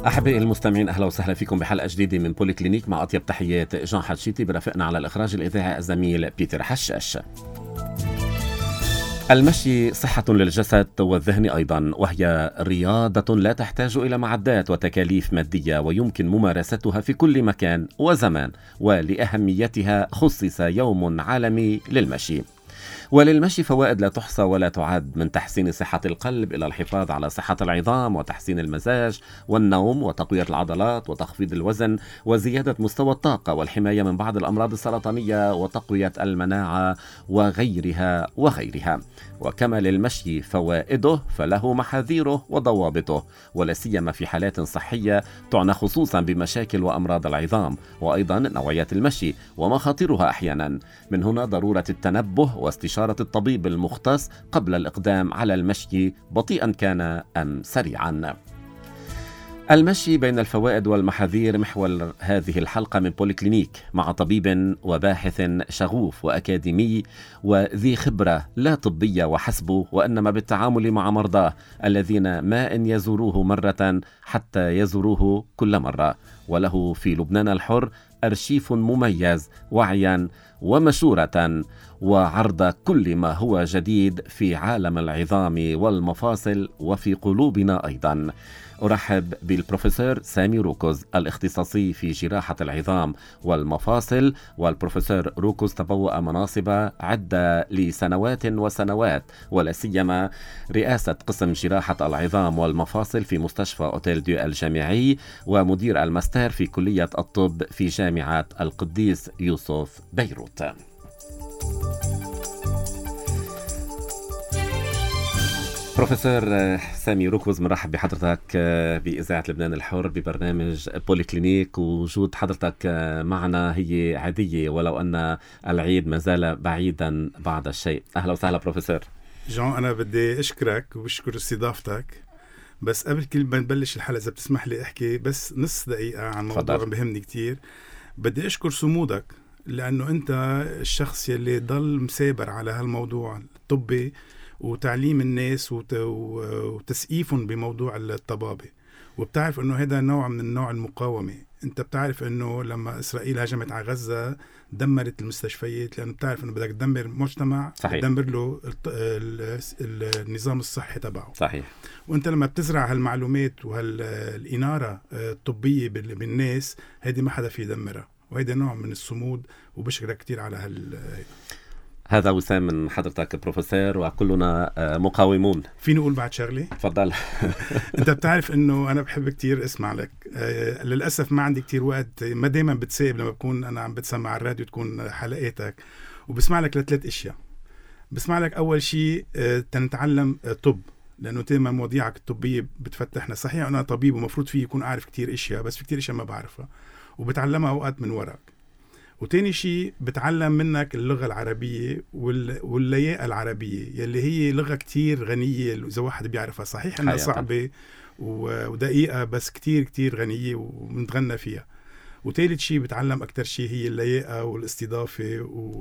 أحبائي المستمعين، أهلا وسهلا فيكم بحلقة جديدة من بولي كلينيك مع أطيب تحيات جان حتشيتي، برافقنا على الإخراج الإذاعي الزميل بيتر حشاش. المشي صحة للجسد والذهن أيضا، وهي رياضة لا تحتاج إلى معدات وتكاليف مادية، ويمكن ممارستها في كل مكان وزمان، ولأهميتها خصص يوم عالمي للمشي. وللمشي فوائد لا تحصى ولا تعد، من تحسين صحة القلب إلى الحفاظ على صحة العظام وتحسين المزاج والنوم وتقوية العضلات وتخفيض الوزن وزيادة مستوى الطاقة والحماية من بعض الأمراض السرطانية وتقوية المناعة وغيرها وغيرها. وكما للمشي فوائده فله محاذيره وضوابطه، ولا سيما في حالات صحية تعنى خصوصا بمشاكل وأمراض العظام، وأيضا نوعيات المشي ومخاطرها أحيانا. من هنا ضرورة التنبه واستشارة الطبيب المختص قبل الإقدام على المشي، بطيئا كان أم سريعا. المشي بين الفوائد والمحاذير محور هذه الحلقة من بولي كلينيك، مع طبيب وباحث شغوف وأكاديمي وذي خبرة لا طبية وحسبه، وإنما بالتعامل مع مرضاه الذين ما إن يزوروه مرة حتى يزوروه كل مرة. وله في لبنان الحر أرشيف مميز وعيا ومشورة وعرض كل ما هو جديد في عالم العظام والمفاصل وفي قلوبنا أيضا. أرحب بالبروفيسور سامي روكوز، الاختصاصي في جراحة العظام والمفاصل. والبروفيسور روكوز تبوأ مناصب عدة لسنوات وسنوات، ولا سيما رئاسة قسم جراحة العظام والمفاصل في مستشفى أوتيل ديو الجامعي، ومدير الماستر في كلية الطب في جامعة القديس يوسف بيروت. بروفيسور سامي روكوز، مرحب بحضرتك بإذاعة لبنان الحر ببرنامج بولي كلينيك. وجود حضرتك معنا هي عادية، ولو أن العيد ما زال بعيدا بعض الشيء. أهلا وسهلا بروفيسور جان. أنا بدي أشكرك وبشكر استضافتك، بس قبل كل ما نبلش الحلقة إذا بتسمح لي أحكي بس نص دقيقة عن موضوع بهمني كتير. بدي أشكر صمودك، لأنه أنت الشخص يلي ضل مسابر على هالموضوع الطبي وتعليم الناس وتسقيفهم بموضوع الطبابة. وبتعرف أنه هذا نوع من نوع المقاومة. أنت بتعرف أنه لما إسرائيل هجمت على غزة دمرت المستشفيات، لأنه بتعرف أنه بدك تدمر مجتمع، تدمر له النظام الصحي تبعه. صحيح. وأنت لما بتزرع هالمعلومات وهالإنارة الطبية بالناس، هذه ما حدا في يدمرها، وهذا نوع من الصمود. وبشكرك كتير على هذا وسام من حضرتك بروفيسور، وكلنا مقاومون. فيني أقول بعد شغلة؟ تفضل. أنت بتعرف أنه أنا بحب كتير أسمع لك. للأسف ما عندي كتير وقت، ما دايما بتسيب لما بكون أنا عم بتسمع الراديو تكون حلقاتك، وبسمع لك لثلاث أشياء. بسمع لك أول شيء تنتعلم طب، لأنه دايما مواضيعك الطبية بتفتحنا. صحيح أنا طبيب ومفروض فيه يكون أعرف كتير أشياء، بس في كتير أشياء ما بعرفها وبتعلمها أوقات من وراك. وتاني شيء بتعلم منك اللغة العربية واللياقة العربية، يلي هي لغة كتير غنية إذا واحد بيعرفها. صحيح أنها صعبة ودقيقة، بس كتير كتير غنية ومتغنى فيها. وثالث شيء بتعلم أكتر شيء هي اللياقة والاستضافة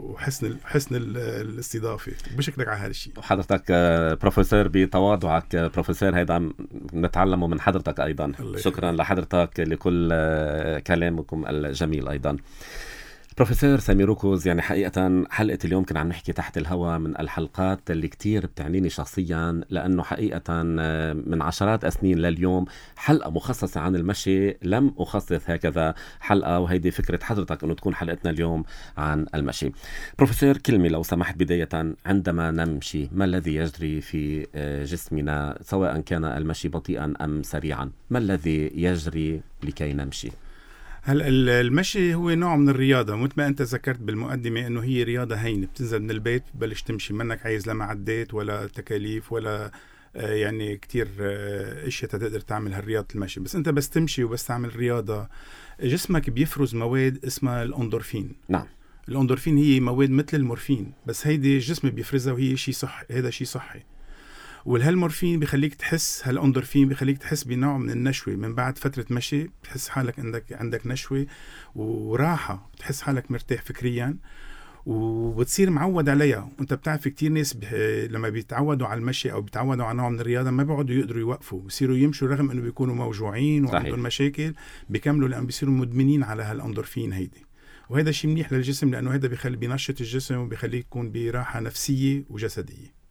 وحسن الاستضافة. بشكرك على هذا الشيء. حضرتك بروفيسور بتواضعك بروفيسور، هيدا نتعلمه من حضرتك أيضا. شكرا لحضرتك لكل كلامكم الجميل أيضا. بروفيسور سامي روكوز، يعني حقيقة حلقة اليوم كنا عم نحكي تحت الهواء من الحلقات اللي كتير بتعنيني شخصيا، لأنه حقيقة من عشرات السنين لليوم حلقة مخصصة عن المشي لم أخصص هكذا حلقة، وهيدي فكرة حضرتك أنه تكون حلقتنا اليوم عن المشي. بروفيسور، كلمة لو سمحت بداية، عندما نمشي ما الذي يجري في جسمنا، سواء كان المشي بطيئا أم سريعا؟ ما الذي يجري لكي نمشي؟ هلا المشي هو نوع من الرياضة، مثل ما أنت ذكرت بالمقدمة إنه هي رياضة هينة. بتنزل من البيت ببلش تمشي، منك عايز لا معدات ولا تكاليف ولا يعني كتير اشياء تقدر تعمل هالرياضة المشي. بس أنت بس تمشي وبس تعمل رياضة، جسمك بيفرز مواد اسمها الأندورفين. نعم. الأندورفين هي مواد مثل المورفين، بس هيدي الجسم بيفرزها وهي شيء صح. هذا شيء صحي. والهالمورفين بيخليك تحس، هالاندورفين بيخليك تحس بنوع من النشوة من بعد فترة مشي. بتحس حالك عندك نشوة وراحة، بتحس حالك مرتاح فكريا. وبتصير معود عليها. وانت بتعرف كتير ناس لما بيتعودوا على المشي او بيتعودوا على نوع من الرياضه ما بيقعدوا يقدروا يوقفوا، بيصيروا يمشوا رغم انه بيكونوا موجوعين وعندهم مشاكل، بيكملوا لان بيصيروا مدمنين على هالاندورفين هيدي. وهذا شيء منيح للجسم لانه هذا بينشط الجسم وبيخليه يكون براحه نفسيه وجسديه.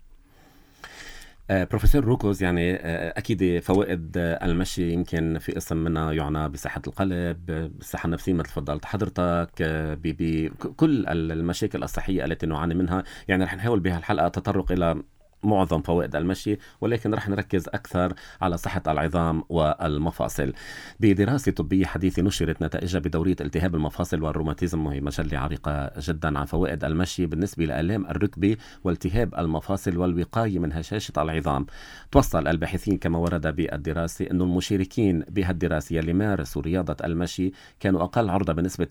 بروفيسور روكوز، يعني أكيد فوائد المشي يمكن في قسم منها يعنى بصحة القلب، بالصحة النفسية مثل تفضلت حضرتك، بكل المشاكل الصحية التي نعاني منها. يعني رح نحاول بهالحلقة تطرق إلى معظم فوائد المشي، ولكن رح نركز أكثر على صحة العظام والمفاصل. بدراسة طبية حديثة نشرت نتائجها بدورية التهاب المفاصل والروماتيزم، وهي مجلة عريقة جدا، عن فوائد المشي بالنسبة لآلام الركبة والتهاب المفاصل والوقاية من هشاشة العظام. توصل الباحثين كما ورد بالدراسة أن المشاركين بهالدراسة اللي مارسوا رياضة المشي كانوا أقل عرضة بنسبة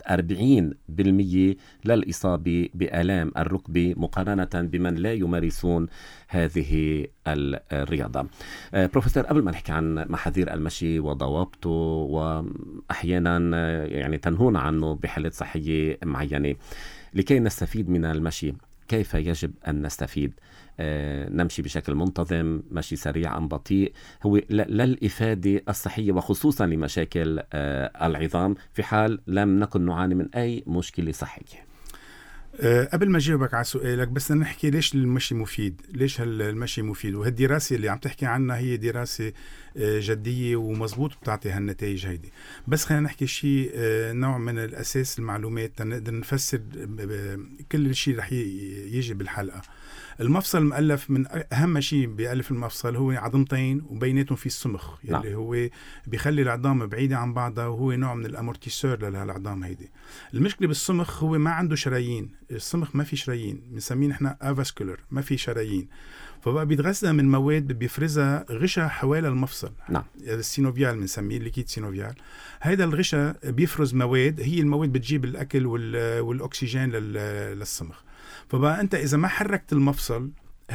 40% للإصابة بآلام الركبة مقارنة بمن لا يمارسون هذه الرياضة. بروفيسور، قبل ما نحكي عن محاذير المشي وضوابطه وأحيانا يعني تنهون عنه بحالات صحية معينة، لكي نستفيد من المشي كيف يجب أن نستفيد؟ نمشي بشكل منتظم، مشي سريع أم بطيء، هو للإفادة الصحية وخصوصا لمشاكل العظام في حال لم نكن نعاني من أي مشكلة صحية؟ قبل ما جاوبك على سؤالك بس نحكي ليش المشي مفيد، ليش المشي مفيد. وهالدراسة اللي عم تحكي عنها هي دراسة جدية ومزبوط بتعطي هالنتائج هيدي. بس خلينا نحكي شيء نوع من الأساس المعلومات نقدر نفسر كل الشيء رح يجي بالحلقة. المفصل مؤلف من أهم شيء بيألف المفصل هو عظمتين وبيناتهم في السمخ يلي هو بيخلي العظام بعيدة عن بعضها، وهو نوع من الأمورتيسور للعظام هيدي. المشكلة بالسمخ هو ما عنده شرايين، السمخ ما في شرايين، بنسميه نحن افاسكولر، ما في شرايين، فبقى بيتغذى من مواد بيفرزها غشاء حوالي المفصل. نعم. السينوفيال بنسميه الليكيد سينوفيال. هيدا الغشاء بيفرز مواد، هي المواد بتجيب الأكل والأكسجين للسمخ. فبقى أنت إذا ما حركت المفصل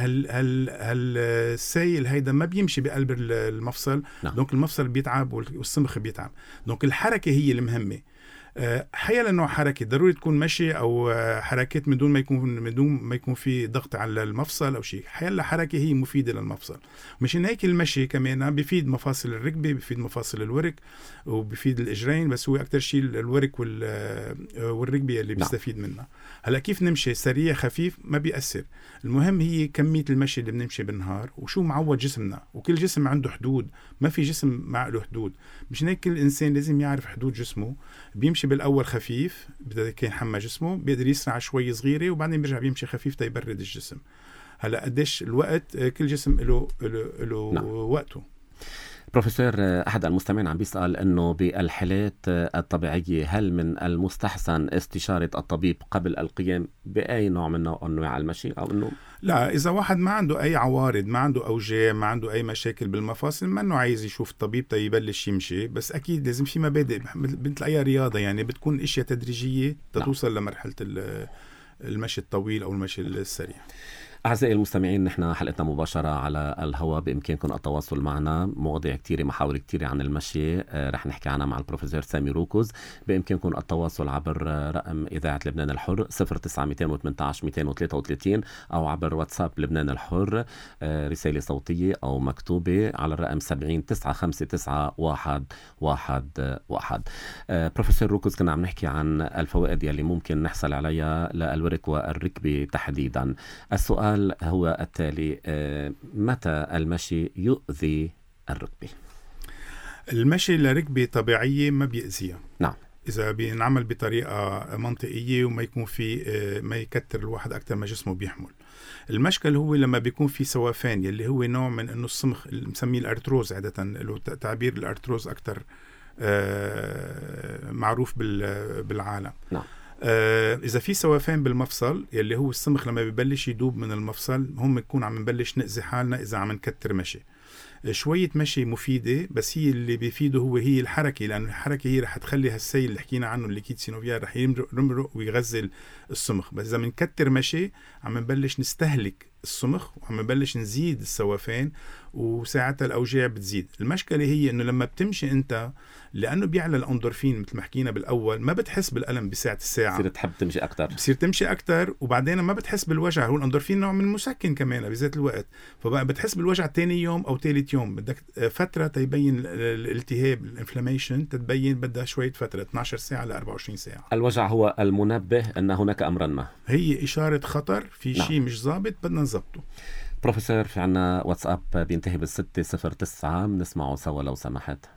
السائل هيدا ما بيمشي بقلب المفصل. نعم. دونك المفصل بيتعب والسمخ بيتعب. دونك الحركة هي المهمة. حيلا نوع حركة ضروري تكون مشي أو حركات من دون ما يكون في ضغط على المفصل أو شيء. حيلا حركة هي مفيدة للمفصل. مشان هيك المشي كمان بيفيد مفاصل الركبة، بيفيد مفاصل الورك وبيفيد الإجرين، بس هو أكتر شيء الورك والركبة اللي بيستفيد منها. هلا كيف نمشي سريع خفيف ما بيأثر، المهم هي كمية المشي اللي بنمشي بالنهار وشو معود جسمنا، وكل جسم عنده حدود، ما في جسم ما له حدود. مشان هيك كل إنسان لازم يعرف حدود جسمه. بيمشي بالأول خفيف بدأ يحمى جسمه، بيقدر يسرع شوي صغيرة وبعدين بيرجع بيمشي خفيف تيبرد الجسم. هلا قديش الوقت، كل جسم له نعم. وقته. بروفيسور، أحد المستمعين عم بيسأل أنه بالحالات الطبيعية هل من المستحسن استشارة الطبيب قبل القيام بأي نوع من أنواع المشي، أو أنه لا، إذا واحد ما عنده أي عوارض، ما عنده أوجاع، ما عنده أي مشاكل بالمفاصل، ما إنه عايز يشوف الطبيب يبلش يمشي. بس أكيد لازم في مبادئ مثل أي رياضة، يعني بتكون أشياء تدريجية توصل لمرحلة المشي الطويل أو المشي السريع. أعزائي المستمعين، نحن حلقتنا مباشرة على الهواء، بإمكانكم التواصل معنا. مواضيع كتيرة، محاور كتيرة عن المشي رح نحكي عنها مع البروفيسور سامي روكوز. بإمكانكم التواصل عبر رقم إذاعة لبنان الحر 09-218-233 أو عبر واتساب لبنان الحر، رسالة صوتية أو مكتوبة على الرقم 70-959-111. بروفيسور روكوز، كنا عم نحكي عن الفوائد يلي ممكن نحصل عليها للورك والركبة تحديدا. السؤال هو التالي: متى المشي يؤذي الركبة؟ المشي لركبة طبيعية ما بيأذيها. نعم. إذا بينعمل بطريقة منطقية وما يكون في ما يكتر الواحد أكتر ما جسمه بيحمل. المشكل هو لما بيكون في سوافان، يلي هو نوع من إنه السمخ اللي مسميه الأرتروز، عادة تعبير الأرتروز أكتر معروف بالعالم. نعم. إذا في سوافان بالمفصل يلي هو السمخ لما بيبلش يدوب من المفصل، هم يكون عم نبلش نأذي حالنا إذا عم نكتر مشي. شوية مشي مفيدة، بس هي اللي بيفيده هي الحركة، لأن الحركة هي رح تخلي هالسيل اللي حكينا عنه الليكيد سينوفيال رح يمرق ويغذي السمخ. بس إذا منكتر مشي عم نبلش نستهلك السمخ وعم ببلش نزيد السوفان، وساعتها الأوجاع بتزيد. المشكلة هي إنه لما بتمشي أنت، لأنه بيعلى الأندورفين مثل ما حكينا بالأول، ما بتحس بالألم بساعة الساعة، بصير تحب تمشي أكتر، بصير تمشي أكتر، وبعدين ما بتحس بالوجع. هو الأندورفين نوع من المسكن كمان بذات الوقت، فبقى بتحس بالوجع تاني يوم أو ثالث يوم. بدك فترة تيبين الالتهاب، الانفلاميشن تتبين، بدها شوية فترة 12 ساعة ل 24 ساعة. الوجع هو المنبه أن هناك أمرا ما، هي إشارة خطر، في نعم. شيء مش ضابط بدنا نظبطه. بروفيسور، في عنا واتساب بينتهي بال609، بنسمعه سوا لو سمحت.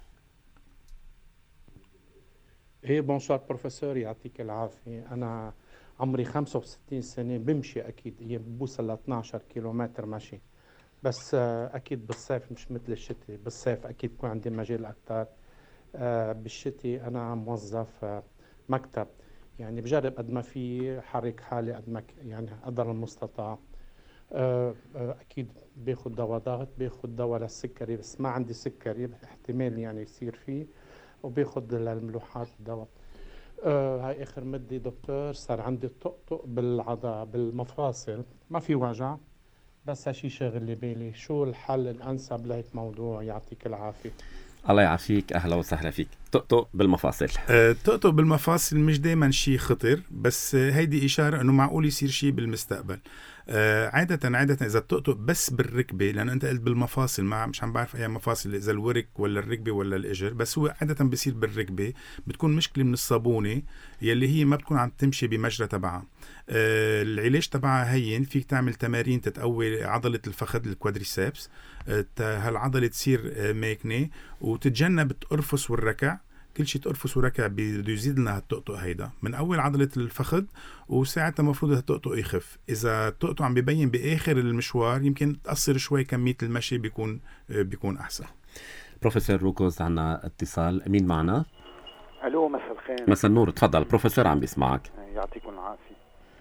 ايه بونسوار بروفيسور، يعطيك العافية. أنا عمري 65 سنة، بمشي أكيد، هي بوصل ل 12 كيلومتر مشي، بس أكيد بالصيف مش مثل الشتاء. بالصيف أكيد بكون عندي مجال أكتر. بالشتاء أنا موظف مكتب، يعني بجرب قد ما في حرك حالي قد ما يعني قدر المستطاع. أكيد باخد دواء ضغط، باخد دواء للسكري، بس ما عندي سكري، احتمال يعني يصير فيه، وباخد للملوحات دواء. هاي آخر مدة دكتور صار عندي طقطق بالمفاصل، ما في وجع، بس هالشي شاغل لي بالي. شو الحل الأنسب لهيك موضوع؟ يعطيك العافية. الله يعافيك، أهلا وسهلا فيك. طقطق بالمفاصل. الطقطق بالمفاصل مش دايما شيء خطر، بس هيدي إشارة أنه معقول يصير شيء بالمستقبل. عادة إذا الطقطق بس بالركبة، لأن أنت قلت بالمفاصل، مش عم بعرف أي مفاصل، إذا الورك ولا الركبة ولا الإجر، بس هو عادة بيصير بالركبة. بتكون مشكلة من الصابونة يلي هي ما بتكون عم تمشي بمجرى تبعها. العلاج تبعها هين، فيك تعمل تمارين تتقوي عضلة الفخذ، الكوادريسبس، هالعضلة تصير ماكنة، وتتجنب تقرفص والركع. كل شيء تقرفص وركع بده يزيد لنا الطقطق هيدا من أول عضلة الفخذ، وساعتها المفروض الطقطق يخف. إذا الطقطق عم بيبين بآخر المشوار، يمكن تأثر شوي كمية المشي، بيكون أحسن. بروفيسور روكوز، عنا اتصال. مين معنا؟ الو، مساء الخير. مساء النور، تفضل بروفيسور، عم بيسمعك. يعطيكم العافية.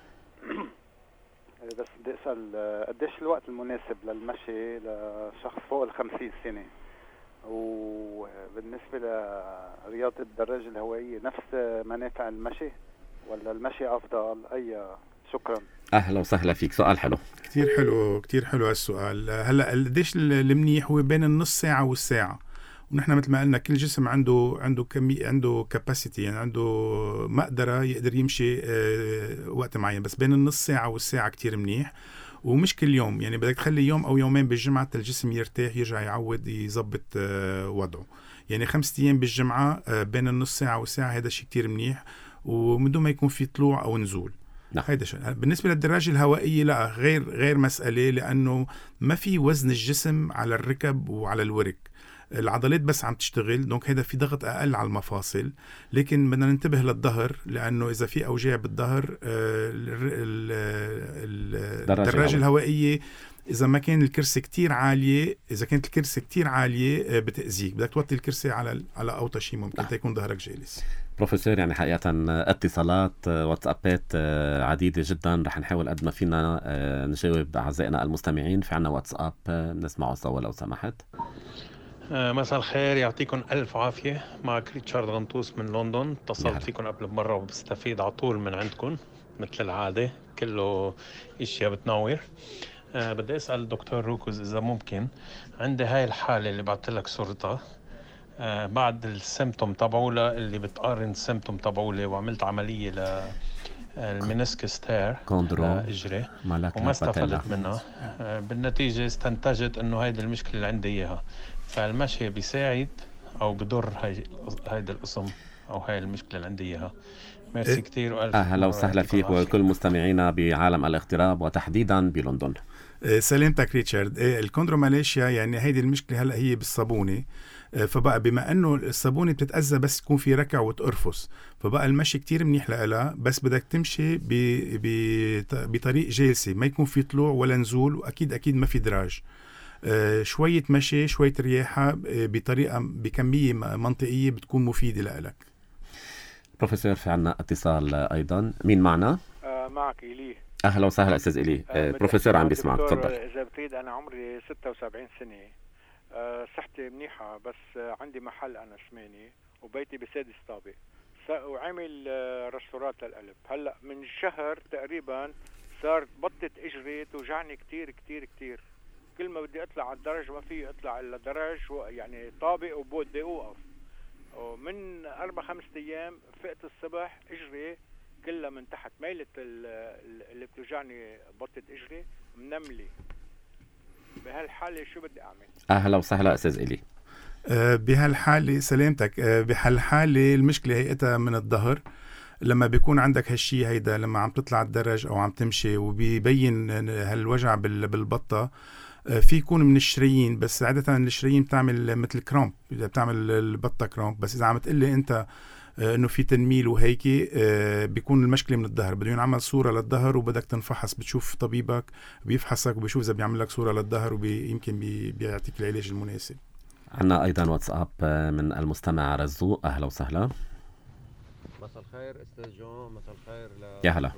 بس بدي أسأل، قديش الوقت المناسب للمشي لشخص فوق 50 سنة؟ وبالنسبة لرياضة الدراجة الهوائية، نفس منافع المشي ولا المشي أفضل؟ شكرا. أهلا وسهلا فيك، سؤال حلو. كتير حلو هالسؤال. هلأ قديش المنيح؟ هو بين النص ساعة والساعة. ونحن مثل ما قلنا كل جسم عنده كاباسيتي، يعني عنده مقدرة يقدر يمشي وقت معين، بس بين النص ساعة والساعة كتير منيح. ومش كل يوم، يعني بدك تخلي يوم أو يومين بالجمعة حتى الجسم يرتاح، يرجع يعود يزبط وضعه. يعني 5 أيام بالجمعة بين النص ساعة والساعة، هذا شيء كتير منيح، ومن دون ما يكون في طلوع أو نزول. هيدا شيء. بالنسبة للدراجة الهوائية لا، غير مسألة، لأنه ما في وزن الجسم على الركب وعلى الورك، العضلات بس عم تشتغل، دونك هيدا في ضغط أقل على المفاصل. لكن بدنا ننتبه للظهر، لأنه إذا في أوجاع بالظهر، الدراجة الهوائية إذا ما كان الكرسي كتير عالية، إذا كانت الكرسي كتير عالية بتأذيك، بدك توطي الكرسي على أوطى شيء ممكن تكون ظهرك جالس. بروفيسور، يعني حقيقة اتصالات واتسابات عديدة جدا، رح نحاول قد ما فينا نجاوب أعزائنا المستمعين. في عنا واتساب نسمعه سوا لو سمحت. مساء الخير، يعطيكم ألف عافية. معك ريتشارد غنطوس من لندن. اتصلت فيكم قبل مرة وبستفيد على طول من عندكم مثل العادة، كله إشياء بتنور. بدي أسأل الدكتور روكوز إذا ممكن، عندي هاي الحالة اللي بعت لك صورتها، بعد السيمتوم تبعولة اللي بتقارن السيمتوم تبعولة، وعملت عملية المينيسكس تير إجري وما استفدت منها. بالنتيجة استنتجت إنه هيدا المشكلة اللي عندي إياها. فالمشي بيساعد أو بضر هيدا القسم أو هاي المشكلة اللي عندي إياها؟ ميرسي كتير وألف أهلا وسهلا فيك وكل مستمعينا بعالم الاغتراب وتحديدا بلندن. سلامتك ريتشارد. الكوندروماليشيا يعني هيدي المشكلة هلأ هي بالصابونة، فبقى بما انه الصابونة بتتأذى بس تكون في ركع وتقرفص، فبقى المشي كتير منيح لها، بس بدك تمشي بطريق جالسة، ما يكون في طلوع ولا نزول، واكيد ما في دراج. شوية مشي، شوية رياحة بطريقة بكمية منطقية بتكون مفيدة لك. بروفيسور، في عنا اتصال ايضا. مين معنا؟ معك إليه. اهلا وسهلا استاذ إليه. بروفيسور عم بيسمعك، تفضل. اذا بتريد، انا عمري 76 سنة، صحتي منيحة، بس عندي محل انا سماني وبيتي بسادس طابق، وعامل رستورات للقلب. هلا من شهر تقريبا صار بطت اجري توجعني كتير كتير كتير. كل ما بدي اطلع على الدرج ما في اطلع الا درج يعني طابق وبدي اوقف. ومن 4-5 ايام فقت الصبح اجري كلها من تحت ميلة اللي بتوجعني بطت اجري منملي. بهالحالة شو بدي اعمل؟ اهلا وسهلا استاذ إلي. بهالحالة سلامتك. بهالحالة المشكلة هيئتها من الظهر. لما بيكون عندك هالشي هيدا لما عم تطلع الدرج او عم تمشي وبيبين هالوجع بالبطة، في يكون من الشرايين، بس عادة الشرايين بتعمل مثل كرامب، بتعمل البطة كرامب. بس اذا عم تقلي انت انه في تنميل وهيك، بيكون المشكلة من الظهر. بده ينعمل صورة للظهر وبدك تنفحص، بتشوف طبيبك بيفحصك وبيشوف اذا بيعمل لك صورة للظهر ويمكن بيعطيك العلاج المناسب. عنا ايضا واتساب من المستمع رزوق. اهلا وسهلا. مساء الخير استاذ جون. مساء الخير يا هلا.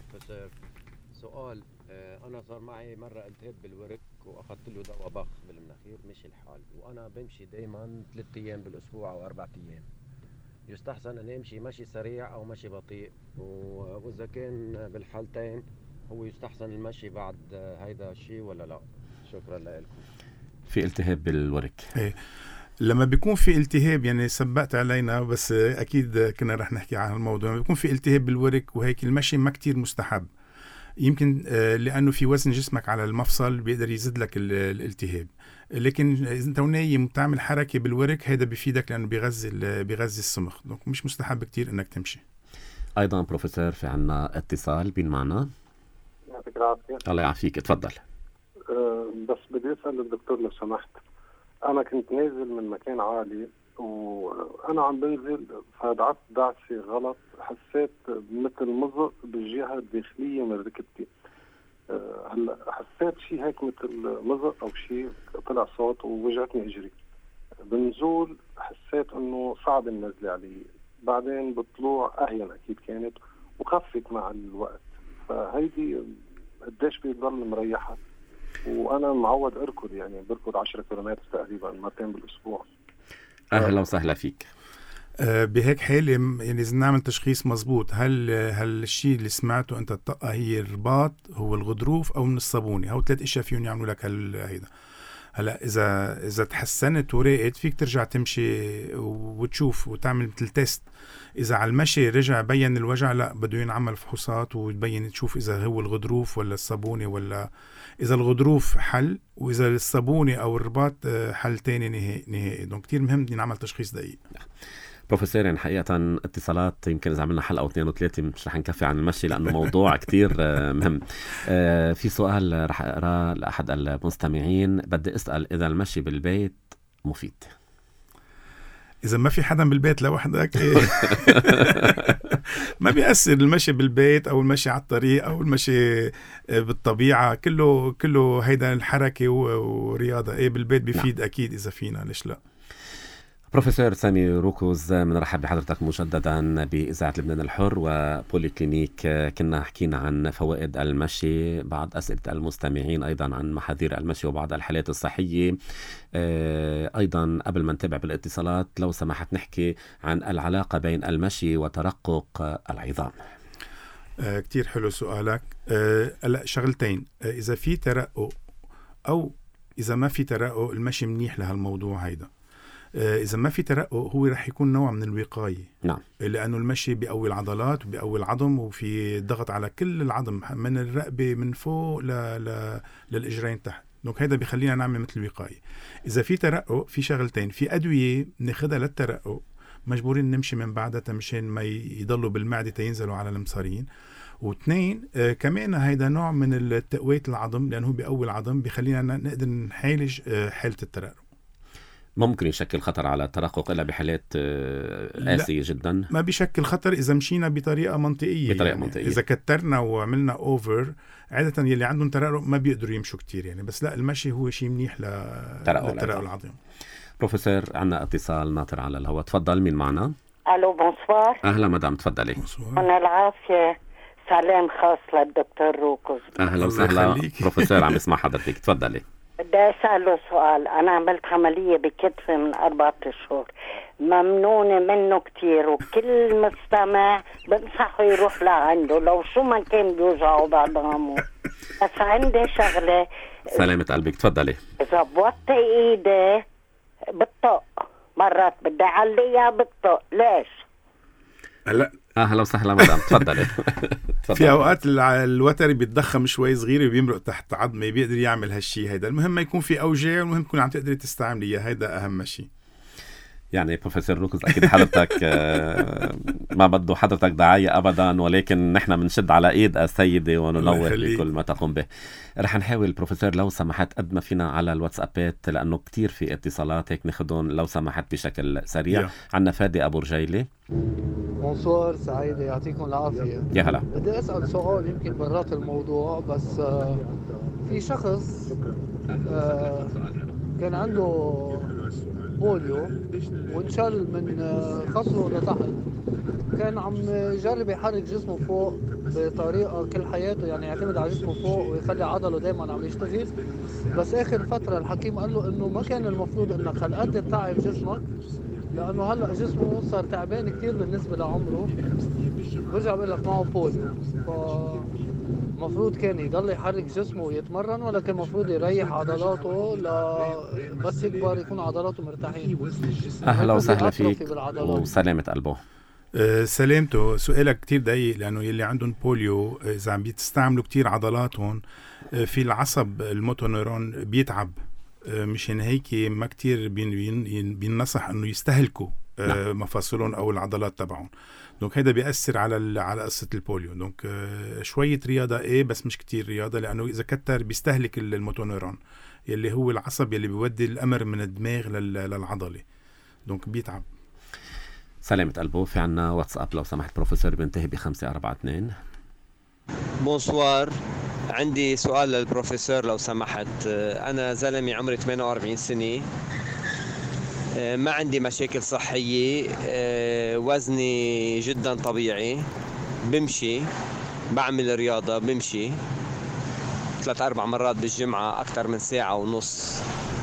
سؤال، انا صار معي مره التهاب بالورك واخذت له دواء بخ بالمناخير مشي الحال، وانا بمشي دائما 3 ايام بالاسبوع او 4 ايام. يستحسن ان امشي مشي سريع او مشي بطيء؟ واذا كان بالحالتين هو يستحسن المشي بعد هيدا الشيء ولا لا؟ شكرا لكم. في التهاب بالورك. لما بيكون في التهاب، يعني سبقت علينا بس اكيد كنا رح نحكي عن الموضوع. لما بيكون في التهاب بالورك وهيك المشي ما كتير مستحب، يمكن لانه في وزن جسمك على المفصل بيقدر يزيد لك الالتهاب. لكن اذا انت نايم وبتعمل حركه بالورك هيدا بيفيدك لانه بيغذي السمخ، دونك مش مستحب كتير انك تمشي. ايضا بروفيسور في عنا اتصال بين معنا. يعطيك العافيه. الله يعافيك، تفضل. بس بدي اسال الدكتور لو سمحت. انا كنت نازل من مكان عالي وانا عم بنزل فدعست دعسه غلط، حسيت مثل مزق بالجهه الداخليه من ركبتي. هلا حسيت شيء هيك مثل مزق او شيء، طلع صوت ووجعتني اجري. بنزول حسيت انه صعب النزله علي، بعدين بطلوع اهين اكيد كانت وخفت مع الوقت. فهيدي قديش بيضل مريحه؟ وانا معود اركض، يعني بركض 10 كيلومتر تقريبا مرتين بالاسبوع. اهلا وسهلا فيك. بهيك حالة يعني إذا نعمل تشخيص مزبوط، هل الشيء اللي سمعته أنت الطاقة هي الرباط، هو الغضروف، أو من الصابونة؟ هو 3 أشياء فيهم يعملوا لك هيدا. هلا إذا تحسنت وراقت فيك ترجع تمشي وتشوف وتعمل مثل تيست. إذا على المشي رجع بين الوجع، لا بده ينعمل فحوصات وتبين تشوف إذا هو الغضروف ولا الصابونة، ولا إذا الغضروف حل، وإذا الصابونة أو الرباط حل تاني نهائي. دونك كتير مهم ينعمل تشخيص دقيق. بروفيسور، يعني حقيقة اتصالات يمكن إذا عملنا حلقة أو 2 و3 مش رح نكفي عن المشي لأنه موضوع كتير مهم. في سؤال رح أقرأ لأحد المستمعين. بدي أسأل إذا المشي بالبيت مفيد؟ إذا ما في حدا بالبيت لوحدك ما بيأثر المشي بالبيت أو المشي على الطريق أو المشي بالطبيعة، كله هيدا الحركة ورياضة. بالبيت بيفيد أكيد إذا فينا، ليش لا. بروفيسور سامي روكوز، بنرحب بحضرتك مجددا بإذاعة لبنان الحر وبولي كلينيك. كنا حكينا عن فوائد المشي، بعض أسئلة المستمعين أيضا عن محاذير المشي وبعض الحالات الصحية. أيضا قبل ما نتابع بالاتصالات لو سمحت نحكي عن العلاقة بين المشي وترقق العظام. كتير حلو سؤالك. شغلتين، إذا في ترقق أو إذا ما في ترقق، المشي منيح لهالموضوع هيدا. إذا ما في ترقق هو رح يكون نوع من الوقاية. نعم. لأنه المشي بيقوي العضلات وبيقوي العظم، وفي ضغط على كل العظم من الرقبة من فوق للإجرين تحت. دونك هيدا بيخلينا نعمل مثل الوقاية. إذا في ترقق، في شغلتين، في أدوية ناخدها للترقق مجبورين نمشي من بعدها مشان ما يضلوا بالمعدة تينزلوا على المصارين. واثنين كمان هيدا نوع من تقوية العظم، لأنه بيقوي العظم بيخلينا نقدر نعالج حالة الترقق. ممكن يشكل خطر على الترقق إلا بحالات قاسية جدا؟ ما بيشكل خطر إذا مشينا بطريقة منطقية. منطقية. إذا كترنا وعملنا أوفر، عادة يلي عندهم ترقق ما بيقدروا يمشوا كتير يعني. بس لا، المشي هو شيء منيح للترقق العظيم. بروفيسور، عنا اتصال ناطر على الهواء. تفضل، مين معنا؟ ألو، بونسوار. أهلا مدام، تفضلي. أنا العافية. سلام خاص للدكتور روكوز. أهلا وسهلا بروفيسور، عم يسمع حضرتك، تفضلي. بدي أسأله سؤال. أنا عملت عملية بكتفي من 4 أشهر، ممنونة منه كتير، وكل مستمع بنصحه يروح لعنده لو شو ما كان بيوجعه بعد عمره. بس عندي شغلة. سلامة قلبك، تفضلي. إذا بوطي إيدي بتطق، مرات بدي أعليها بتطق، ليش؟ هلا أهلا وسهلا مدام، تفضلي. في أوقات الوتري بيتضخم شوي صغير وبيمرق تحت عظمي، بيقدر يعمل هالشي. هيدا المهم ما يكون في أوجاع، والمهم تكون عم تقدري تستعمليها، هيدا أهم شيء. يعني بروفيسور لوكس أكيد حضرتك ما بده حضرتك دعاية أبدا، ولكن نحن بنشد على إيد السيدة وننوه بكل ما تقوم به. رح نحاول بروفيسور لو سمحت قد ما فينا على الواتسابات، لأنه كتير في اتصالات، هيك ناخدون لو سمحت بشكل سريع. عنا فادي أبو رجيلي. بونسوار سعيدة، يعطيكم العافية. يا هلا. بدي أسأل سؤال يمكن برات الموضوع، بس في شخص كان عنده بوليو وانشل من خصره لتحت. كان عم يجرب يحرك جسمه فوق بطريقة كل حياته، يعني يعتمد على جسمه فوق ويخلي عضله دايما عم يشتغل. بس آخر فترة الحكيم قال له إنه ما كان المفروض إنك هالقد تتعب جسمك، لأنه هلأ جسمه صار تعبان كتير بالنسبة لعمره، برجع بقول لك معه بوليو. مفروض كان يضل يحرك جسمه ويتمرن، ولا كان مفروض يريح عضلاته بس يكبر يكون عضلاته مرتاحين؟ أهلا وسهلا فيك وسلامة قلبه. سلامته. سؤالك كتير دقيق، لأنه يلي عندهم بوليو إذا عم بيستعملوا كتير عضلاتهم في العصب الموتونيرون بيتعب، مشان هيك ما كتير بينصح انه يستهلكوا مفاصلهم او العضلات تبعهم. دونك هيدا بيأثر على قصة البوليو. دونك شوية رياضة بس مش كتير رياضة، لأنه إذا كتر بيستهلك الموتونيرون يلي هو العصب يلي بيودي الأمر من الدماغ للعضلة، دونك بيتعب. سلامة قلبه. في عنا واتساب لو سمحت بروفيسور، بينتهي ب542. بونسوار، عندي سؤال للبروفيسور لو سمحت. أنا زلمي عمري 48 سنة، ما عندي مشاكل صحية، وزني جدا طبيعي، بمشي، بعمل رياضة، بمشي 3-4 مرات بالجمعة أكثر من 1.5 ساعة.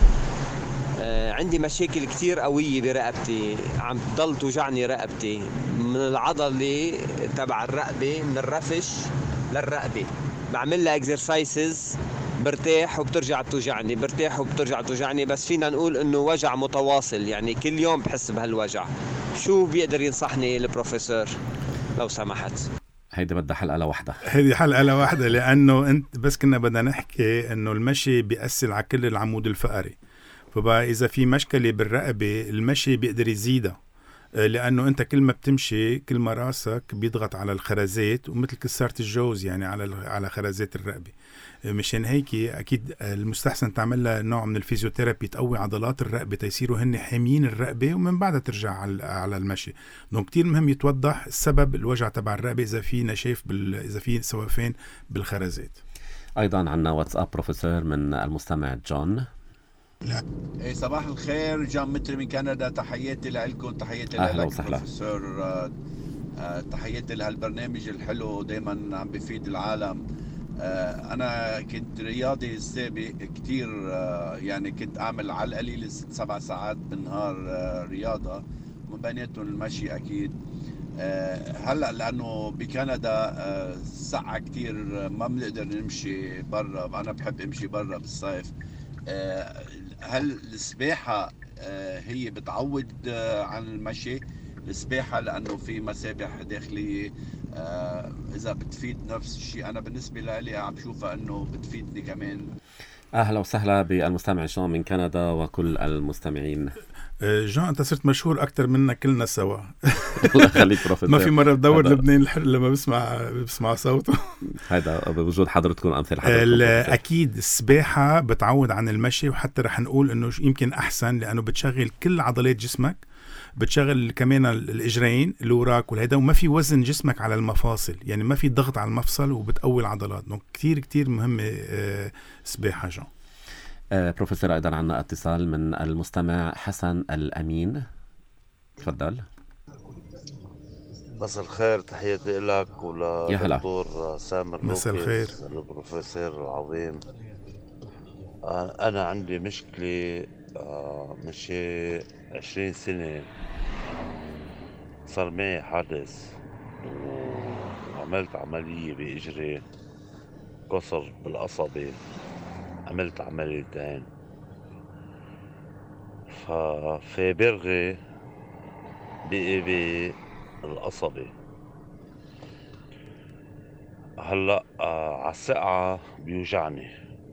عندي مشاكل كتير قوية برقبتي، عم تضل توجعني رقبتي من العضلة تبع الرقبة، من الرفش للرقبة. بعمل لها اكسرسايزز، برتاح وبترجع توجعني، برتاح وبترجع توجعني. بس فينا نقول انه وجع متواصل، يعني كل يوم بحس بهالوجع. شو بيقدر ينصحني البروفيسور لو سمحت؟ هيدي بدها حلقة لوحدها. هيدي حلقة لوحدها، لأنه أنت بس كنا بدنا نحكي إنه المشي بيأثر على كل العمود الفقري. فبقى إذا في مشكلة بالرقبة المشي بيقدر يزيدها، لأنه أنت كل ما بتمشي كل ما راسك بيضغط على الخرزات، ومثل كسارة الجوز يعني على خرزات الرقبة. مشان هيك أكيد المستحسن تعمل لها نوع من الفيزيوثيرابي تقوي عضلات الرقبة تيصيروا هن حاميين الرقبة، ومن بعدها ترجع على المشي. دونك كتير مهم يتوضح السبب الوجع تبع الرقبة، إذا في نشاف إذا في سوافين بالخرزات. أيضا عنا واتساب بروفيسور من المستمع جون. لا. صباح الخير، جون متري من كندا. تحياتي لكم، تحياتي لك بروفيسور، تحياتي لهالبرنامج الحلو دايما عم بيفيد العالم. أنا كنت رياضي سابق كتير، يعني كنت أعمل على القليل 6-7 ساعات بالنهار رياضة، من بيناتهم المشي أكيد. هلأ لأنه بكندا ساعة كتير ما بنقدر نمشي برا، أنا بحب أمشي برا بالصيف. هل السباحة هي بتعوض عن المشي؟ السباحة لأنه في مسابح داخلية، إذا بتفيد نفس الشيء. أنا بالنسبة لي عم شوفها أنه بتفيدني كمان. أهلا وسهلا بالمستمع جون من كندا وكل المستمعين. جون أنت صرت مشهور أكتر منا كلنا سوا. الله يخليك بروفيسور. ما في مرة بدور لبنان لما بسمع صوته. هذا بوجود حضرتكم أمثال حضرتكم. أكيد السباحة بتعود عن المشي، وحتى رح نقول إنه يمكن أحسن، لأنه بتشغل كل عضلات جسمك، بتشغل كمان الإجرين اللي وراك والهيدا، وما في وزن جسمك على المفاصل، يعني ما في ضغط على المفصل، وبتقوي العضلات. دونك كتير كتير مهمة سباحة جون. بروفيسور أيضا عنا اتصال من المستمع حسن الأمين، تفضل. مساء الخير، تحياتي لك ولدكتور سامر لوكس البروفيسور العظيم. أنا عندي مشكلة مشي 20 سنة، صار معي حادث وعملت عملية بإجري، كسر بالقصبة، عملت عمليتين، ففي برغي بقي بالقصبة. هلأ عالسقعة بيوجعني،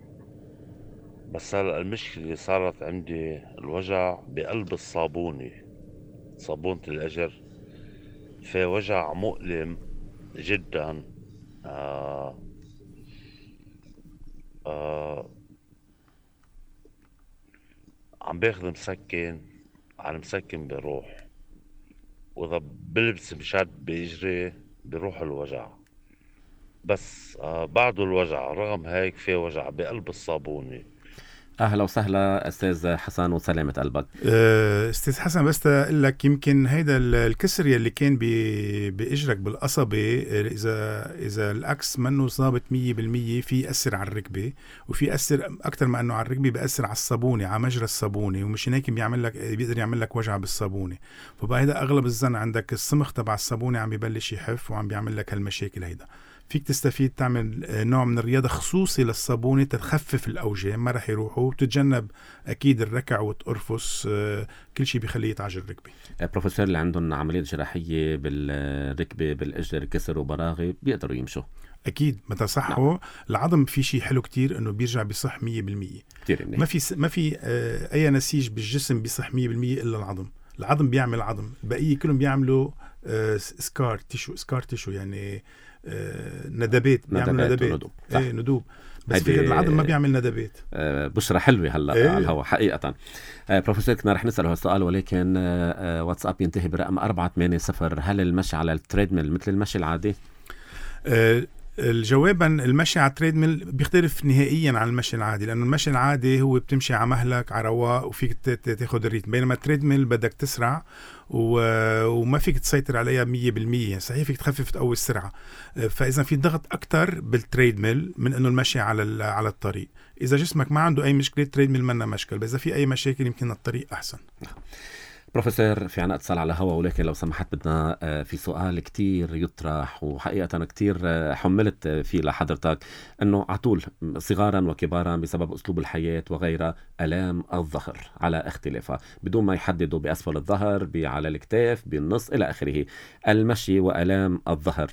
بس هلأ المشكلة صارت عندي الوجع بقلب الصابونة، صابونة الأجر، في وجع مؤلم جدا. عم باخذ مسكن، على مسكن بروح، وإذا بلبس مشد بإجري بروح الوجع، بس بعده الوجع. رغم هيك في وجع بقلب الصابونة. أهلا وسهلا أستاذ حسن وسلامة قلبك. أستاذ حسن، بس أقول لك يمكن هيدا الكسر يلي كان بإجرك بالقصبة، إذا الأكس منه ضابط 100% في يأثر على الركبة، وفي يأثر أكتر ما أنه على الركبة بيأثر على الصابونة، على مجرى الصابونة، ومش هيك بيقدر يعمل لك وجع بالصابونة. فبقى هيدا أغلب الظن عندك الصمخ تبع الصابونة عم بيبلش يحف وعم بيعمل لك هالمشاكل هيدا. فيك تستفيد تعمل نوع من الرياضة خصوصي للصابونة تخفف الأوجاع، ما رح يروحوا، وتتجنب أكيد الركع وتقرفص، كل شيء بيخليه يتعجل الركبة. بروفيسور اللي عندهم عملية جراحية بالركبة بالإجر كسر وبراغي بيقدروا يمشوا أكيد متى صحوا. نعم. العظم في شيء حلو كتير إنه بيرجع بيصح 100%. ما في أي نسيج بالجسم بيصح 100% إلا العظم. العظم بيعمل عظم، البقية كلهم بيعملوا سكار تيشو يعني ندبات، بيعملوا ندبات. ندوب. بس في العظم ما بيعمل ندبات. بشرة حلوة هلا على الهواء حقيقة. بروفيسور كنا رح نسأل هالسؤال، ولكن واتساب ينتهي برقم 480. هل المشي على التريدميل مثل المشي العادي؟ الجوابا المشي على التريدميل بيختلف نهائيا عن المشي العادي، لأنه المشي العادي هو بتمشي على مهلك على رواق وفيك تاخد الريتم، بينما التريدميل بدك تسرع وما فيك تسيطر عليها 100%. صحيح فيك تخفف تقوي السرعة، فإذا في ضغط أكتر بالتريدميل من أنه المشي على الطريق. إذا جسمك ما عنده أي مشكلة التريدميل منا مشكل، بس إذا في أي مشاكل يمكن الطريق أحسن. بروفيسور في عنا اتصال على هوا، ولكن لو سمحت بدنا في سؤال كتير يطرح وحقيقة كتير حملت فيه لحضرتك، انه عطول صغارا وكبارا بسبب اسلوب الحياة وغيرها آلام الظهر على اختلافها، بدون ما يحددوا بأسفل الظهر، على الكتاف، بالنص الى اخره. المشي وآلام الظهر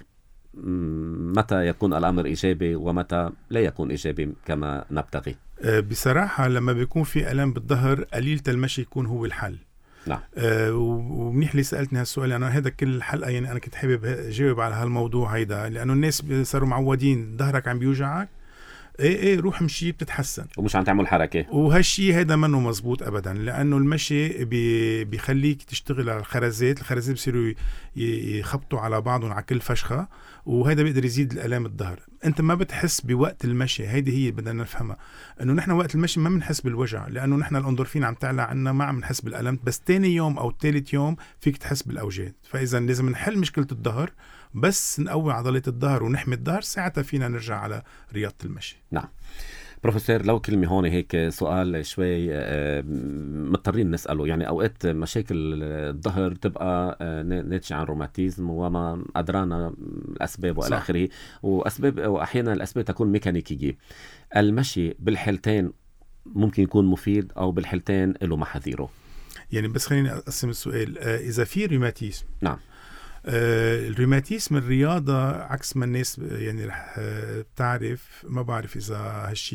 متى يكون الامر ايجابي ومتى لا يكون ايجابي كما نبتغي؟ بصراحة لما بيكون في آلام بالظهر قليلة المشي يكون هو الحل. نعم. ومنيح لي سألتني هالسؤال، أنا هذا كل الحلقة يعني أنا كنت حابب أجاوب على هالموضوع هيدا، لأنه الناس صاروا معودين ظهرك عم بيوجعك، ايه روح مشي بتتحسن، ومش عم تعمل حركة، وهالشي هيدا منه مزبوط أبدا، لأنه المشي بيخليك تشتغل على الخرزات بصيروا يخبطوا على بعضهم على كل فشخة، وهذا بيقدر يزيد الآلام الظهر. أنت ما بتحس بوقت المشي، هيدي هي بدنا نفهمها، إنه نحن وقت المشي ما بنحس بالوجع، لأنه نحن الأندورفين عم تعلى عنا، ما عم نحس بالألم، بس تاني يوم أو تالت يوم فيك تحس بالأوجاع. فإذا لازم نحل مشكلة الظهر، بس نقوي عضلات الظهر ونحمي الظهر، ساعتها فينا نرجع على رياضة المشي. نعم. بروفيسور لو كلمة هون هيك سؤال شوي مضطرين نسأله، يعني أوقات مشاكل الظهر تبقى ناتجة عن روماتيزم وما أدرانا الأسباب وإلى آخره، وأحيانا الأسباب تكون ميكانيكية. المشي بالحالتين ممكن يكون مفيد أو بالحالتين له محاذيره؟ يعني بس خليني أقسم السؤال. إذا في روماتيزم، نعم، الروماتيزم الرياضة عكس ما الناس يعني رح بتعرف، ما بعرف إذا هالشي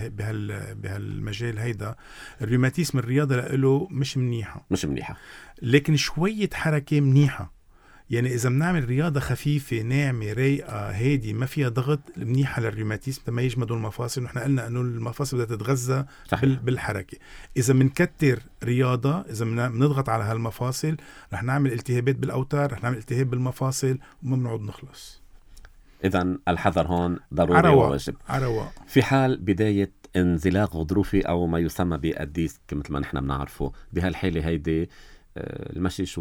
بهالمجال هيدا، الروماتيزم الرياضة له مش منيحة، لكن شوية حركة منيحة. يعني إذا بنعمل رياضة خفيفة ناعمة رايقة هادي ما فيها ضغط، منيحة للروماتيزم تما يجمدوا المفاصل. نحن قلنا أنه المفاصل بدها تتغذى بالحركة. إذا منكتر رياضة، إذا بنضغط على هالمفاصل رح نعمل التهابات بالأوتار، رح نعمل التهاب بالمفاصل وما بنعود نخلص. إذن الحذر هون ضروري وواجب. في حال بداية انزلاق غضروفي أو ما يسمى بالديسك مثل ما نحن بنعرفه، بهالحالة هيدي المشي شو؟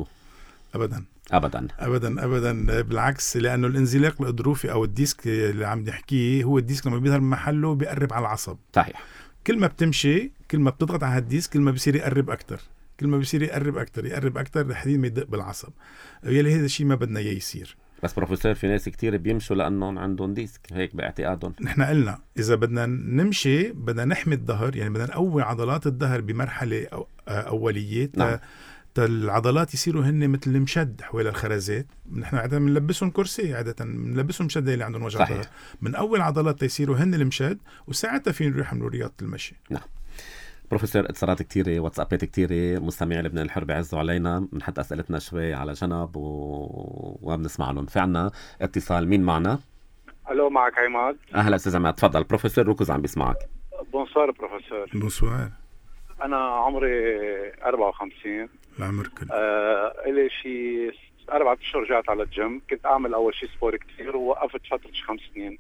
أبدا بالعكس، لأنه الانزلاق الغضروفي أو الديسك اللي عم نحكيه هو الديسك لما بيظهر محله بيقرب على العصب. صحيح. كل ما بتمشي، كل ما بتضغط على هالديسك، كل ما بيصير يقرب أكتر، يقرب أكتر لحد ما يدق بالعصب. يلي هذا الشيء ما بدنا إياه يصير. بس بروفيسور في ناس كتير بيمشوا لأنهم عندهم ديسك هيك باعتقادهم. نحن قلنا إذا بدنا نمشي بدنا نحمي الظهر، يعني بدنا نقوي عضلات الظهر بمرحلة أولية. نعم. العضلات يصيروا هن مثل المشد حوالي الخرزات. نحن عادة بنلبسهم كرسي، عادة بنلبسهم مشد اللي عندهم وجع ظهر. من أول عضلات يصيروا هن المشد، وساعتها فين نروح من رياضة المشي. نعم. بروفيسور اتصالات كتيرة، واتسابات كتيرة، مستمعي لبنان الحر بيعزوا علينا، بنحط أسئلتنا شوي على جنب وبنسمع لهم. في عنا اتصال، مين معنا؟ الو، معك عماد. أهلا أستاذ عماد، تفضل. بروفيسور ركز عم بيسمعك. بونسوار بروفيسور. بونسوار. أنا عمري 54. العمر كله. إلي شي 4 أشهر رجعت على الجيم. كنت أعمل أول شي سبور كتير ووقفت فترة 5 سنين.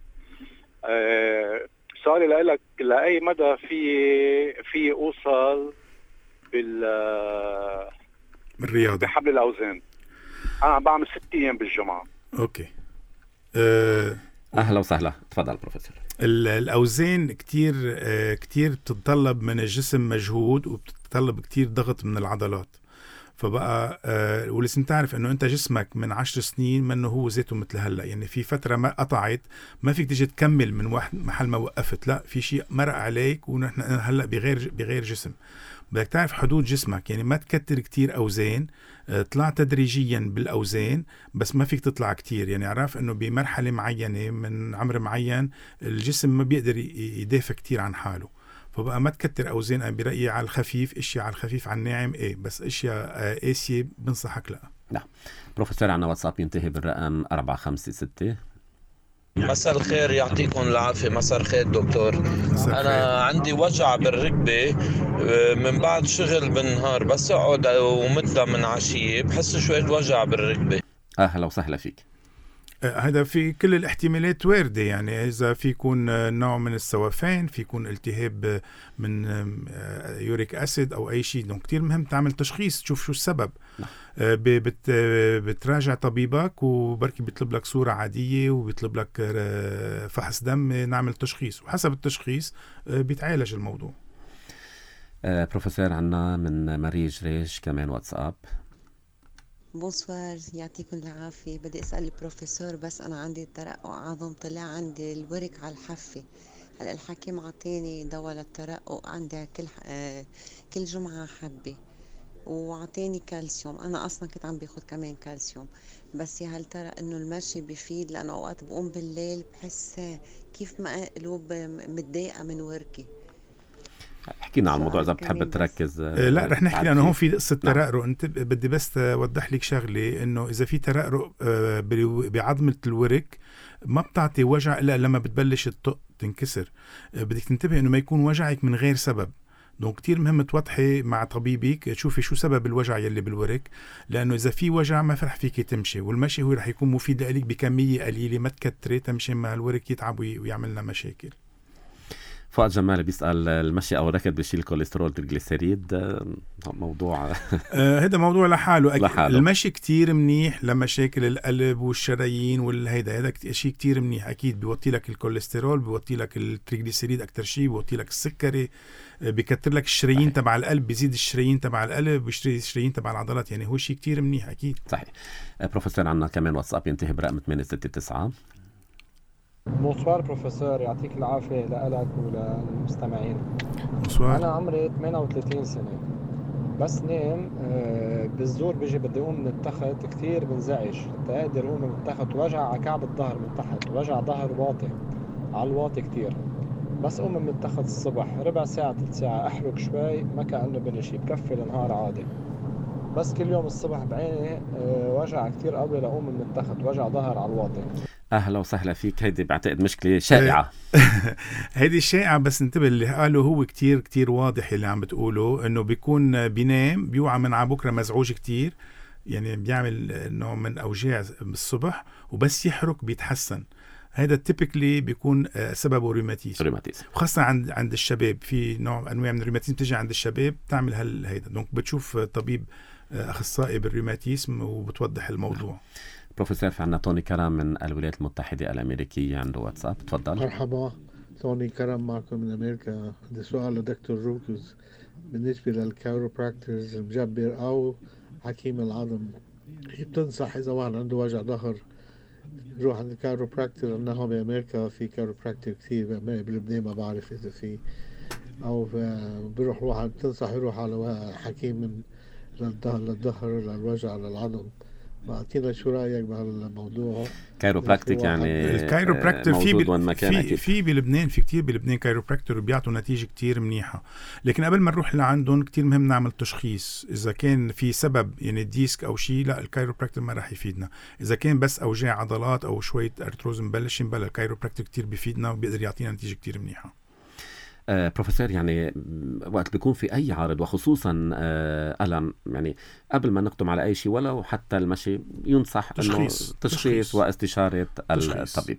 سؤالي لك، لأي مدى في أوصل بالرياضة بحمل الأوزان؟ أنا بعمل 6 أيام بالجمعة. أوكي. أهلا وسهلا، تفضل بروفيسور. الأوزان كتير بتتطلب من الجسم مجهود، وبتتطلب كتير ضغط من العضلات. فبقى ولازم تعرف انه انت جسمك من 10 سنين منه هو ذاته مثل هلا. يعني في فتره ما قطعت، ما فيك تيجي تكمل من واحد محل ما وقفت، لا، في شيء مرق عليك، ونحن هلا بغير جسم. بدك تعرف حدود جسمك، يعني ما تكتر كتير اوزان، طلع تدريجيا بالاوزان، بس ما فيك تطلع كتير. يعني عرف انه بمرحله معينه من عمر معين الجسم ما بيقدر يدافع كتير عن حاله. فبقى ما تكتر أوزان. أنا برأيي على الخفيف، إشياء على الخفيف، على الناعم بس إشياء قاسية بنصحك لا. نعم. بروفيسور عنا واتساب ينتهي بالرقم 456. مساء الخير، يعطيكم العافية. مساء الخير دكتور. أنا عندي وجع بالركبة من بعد شغل بالنهار، بس أقعد ومدة من عشية بحس شوية وجع بالركبة. أهلا وسهلا فيك. هذا في كل الاحتمالات واردة. يعني إذا في يكون نوع من السوفان، في يكون التهاب من يوريك أسيد أو أي شيء. دونك كتير مهم تعمل تشخيص، تشوف شو السبب. بتراجع طبيبك، وبركي بيطلب لك صورة عادية، وبيطلب لك فحص دم، نعمل تشخيص، وحسب التشخيص بيتعالج الموضوع. بروفيسور عنا من ماري جريش كمان واتساب. بونسوار، يعطيكم العافية. بدي أسأل البروفيسور، بس أنا عندي ترقق عظم، طلع عندي الورك على الحافة. هلا الحكيم عطيني دواء للترقق، عندي كل جمعة حبة، وعطيني كالسيوم. أنا أصلا كنت عم باخد كمان كالسيوم، بس يا هل ترى إنه المشي بيفيد؟ لأنه أوقات بقوم بالليل بحس كيف ما قلوب متضايقة من وركي. حكينا عن الموضوع إذا بتحب تركز. لا، رح نحكي لأنه هون في قصة ترقرق. أنت بدي بس أوضح لك شغلة، إنه إذا في ترقرق بعظمة الورك ما بتعطي وجع إلا لما بتبلش الطق تنكسر. بدك تنتبه إنه ما يكون وجعك من غير سبب. دونك كتير مهم توضحي مع طبيبك، تشوفي شو سبب الوجع يلي بالورك، لأنه إذا في وجع ما فرح فيك تمشي. والمشي هو رح يكون مفيد لك بكمية قليلة، ما تكتري تمشي ما الورك يتعب ويعمل لنا مشاكل. فؤاد جمال بيسأل، المشي أو الركض بيشيل الكوليسترول والجليسيريد؟ موضوع هذا موضوع لحاله. لحاله. المشي كتير منيح لمشاكل القلب والشرايين هذا شيء كتير منيح. أكيد بيوطي لك الكوليسترول، بيوطي لك التريجليسيريد أكتر شيء، بيوطي لك السكري، بيكتر لك الشرايين تبع القلب، بيزيد الشرايين تبع القلب، بيشتري الشرايين تبع العضلات. يعني هو شيء كتير منيح أكيد. صحيح. بروفيسور عنا كمان واتساب ينتهي برقم 869. بونسوار بروفيسور، يعطيك العافية لك وللمستمعين. بونسوار. أنا عمري 38 سنة، بس نام بالزور بيجي بدي أقوم من التخت كثير بنزعج، تقدر أقوم من التخت، وجع على كعب الظهر من تحت، وجع ظهر واطي على الواطي كثير. بس أقوم من التخت الصبح ربع ساعة 3 ساعة أحرك شوي، ما كأنه بني شي، بكفي النهار عادي. بس كل يوم الصبح بعيني وجع كثير قوي لأقوم من التخت، وجع ظهر على الواطي. أهلا وسهلا فيك. هيدي بعتقد مشكلة شائعة. هيدي شائعة، بس انتبه اللي قاله هو كتير كتير واضح. اللي عم بتقوله إنه بيكون بينام بيوعى من عبكرة مزعوج كتير، يعني بيعمل نوع من أوجاع بالصبح، وبس يحرك بيتحسن. هذا تيبيكلي بيكون سببه روماتيزم، وخاصة عند الشباب. في نوع أنواع من الروماتيزم تجي عند الشباب تعمل هيدا. دونك بتشوف طبيب أخصائي بالروماتيزم وبتوضح الموضوع. بروفيسور، في عنا توني كرم من الولايات المتحدة الأمريكية عنده واتساب، تفضل. مرحبا، توني كرم معكم من أمريكا. عندي سؤال لدكتور روكوز بالنسبة للكايروبراكترز المجبر أو حكيم العظم. هي بتنصح إذا واحد عنده وجع ظهر نروح عند الكايروبراكتور. لأنه بأمريكا في كايروبراكتور كثير، بلبنان ما بعرف إذا في، أو بروح واحد بتنصح يروح على حكيم من للظهر للوجع للعظم. أعطينا شو رأيك بهالموضوع؟ كايروبراكتيك يعني الكايروبراكتور في بلبنان، في كتير بلبنان كايروبراكتور بيعطوا نتيجة كتير منيحة. لكن قبل ما نروح لعندهم كتير مهم نعمل تشخيص. إذا كان في سبب يعني ديسك أو شيء، لا الكايروبراكتور ما راح يفيدنا. إذا كان بس أوجاع عضلات أو شوية أرتروز مبلشين، بلا الكايروبراكتور كتير بيفيدنا وبيقدر يعطينا نتيجة كتير منيحة. بروفيسور، يعني وقت بيكون في أي عارض وخصوصا ألم، يعني قبل ما نقدم على أي شيء ولو حتى المشي، ينصح تشخيص واستشارة الطبيب.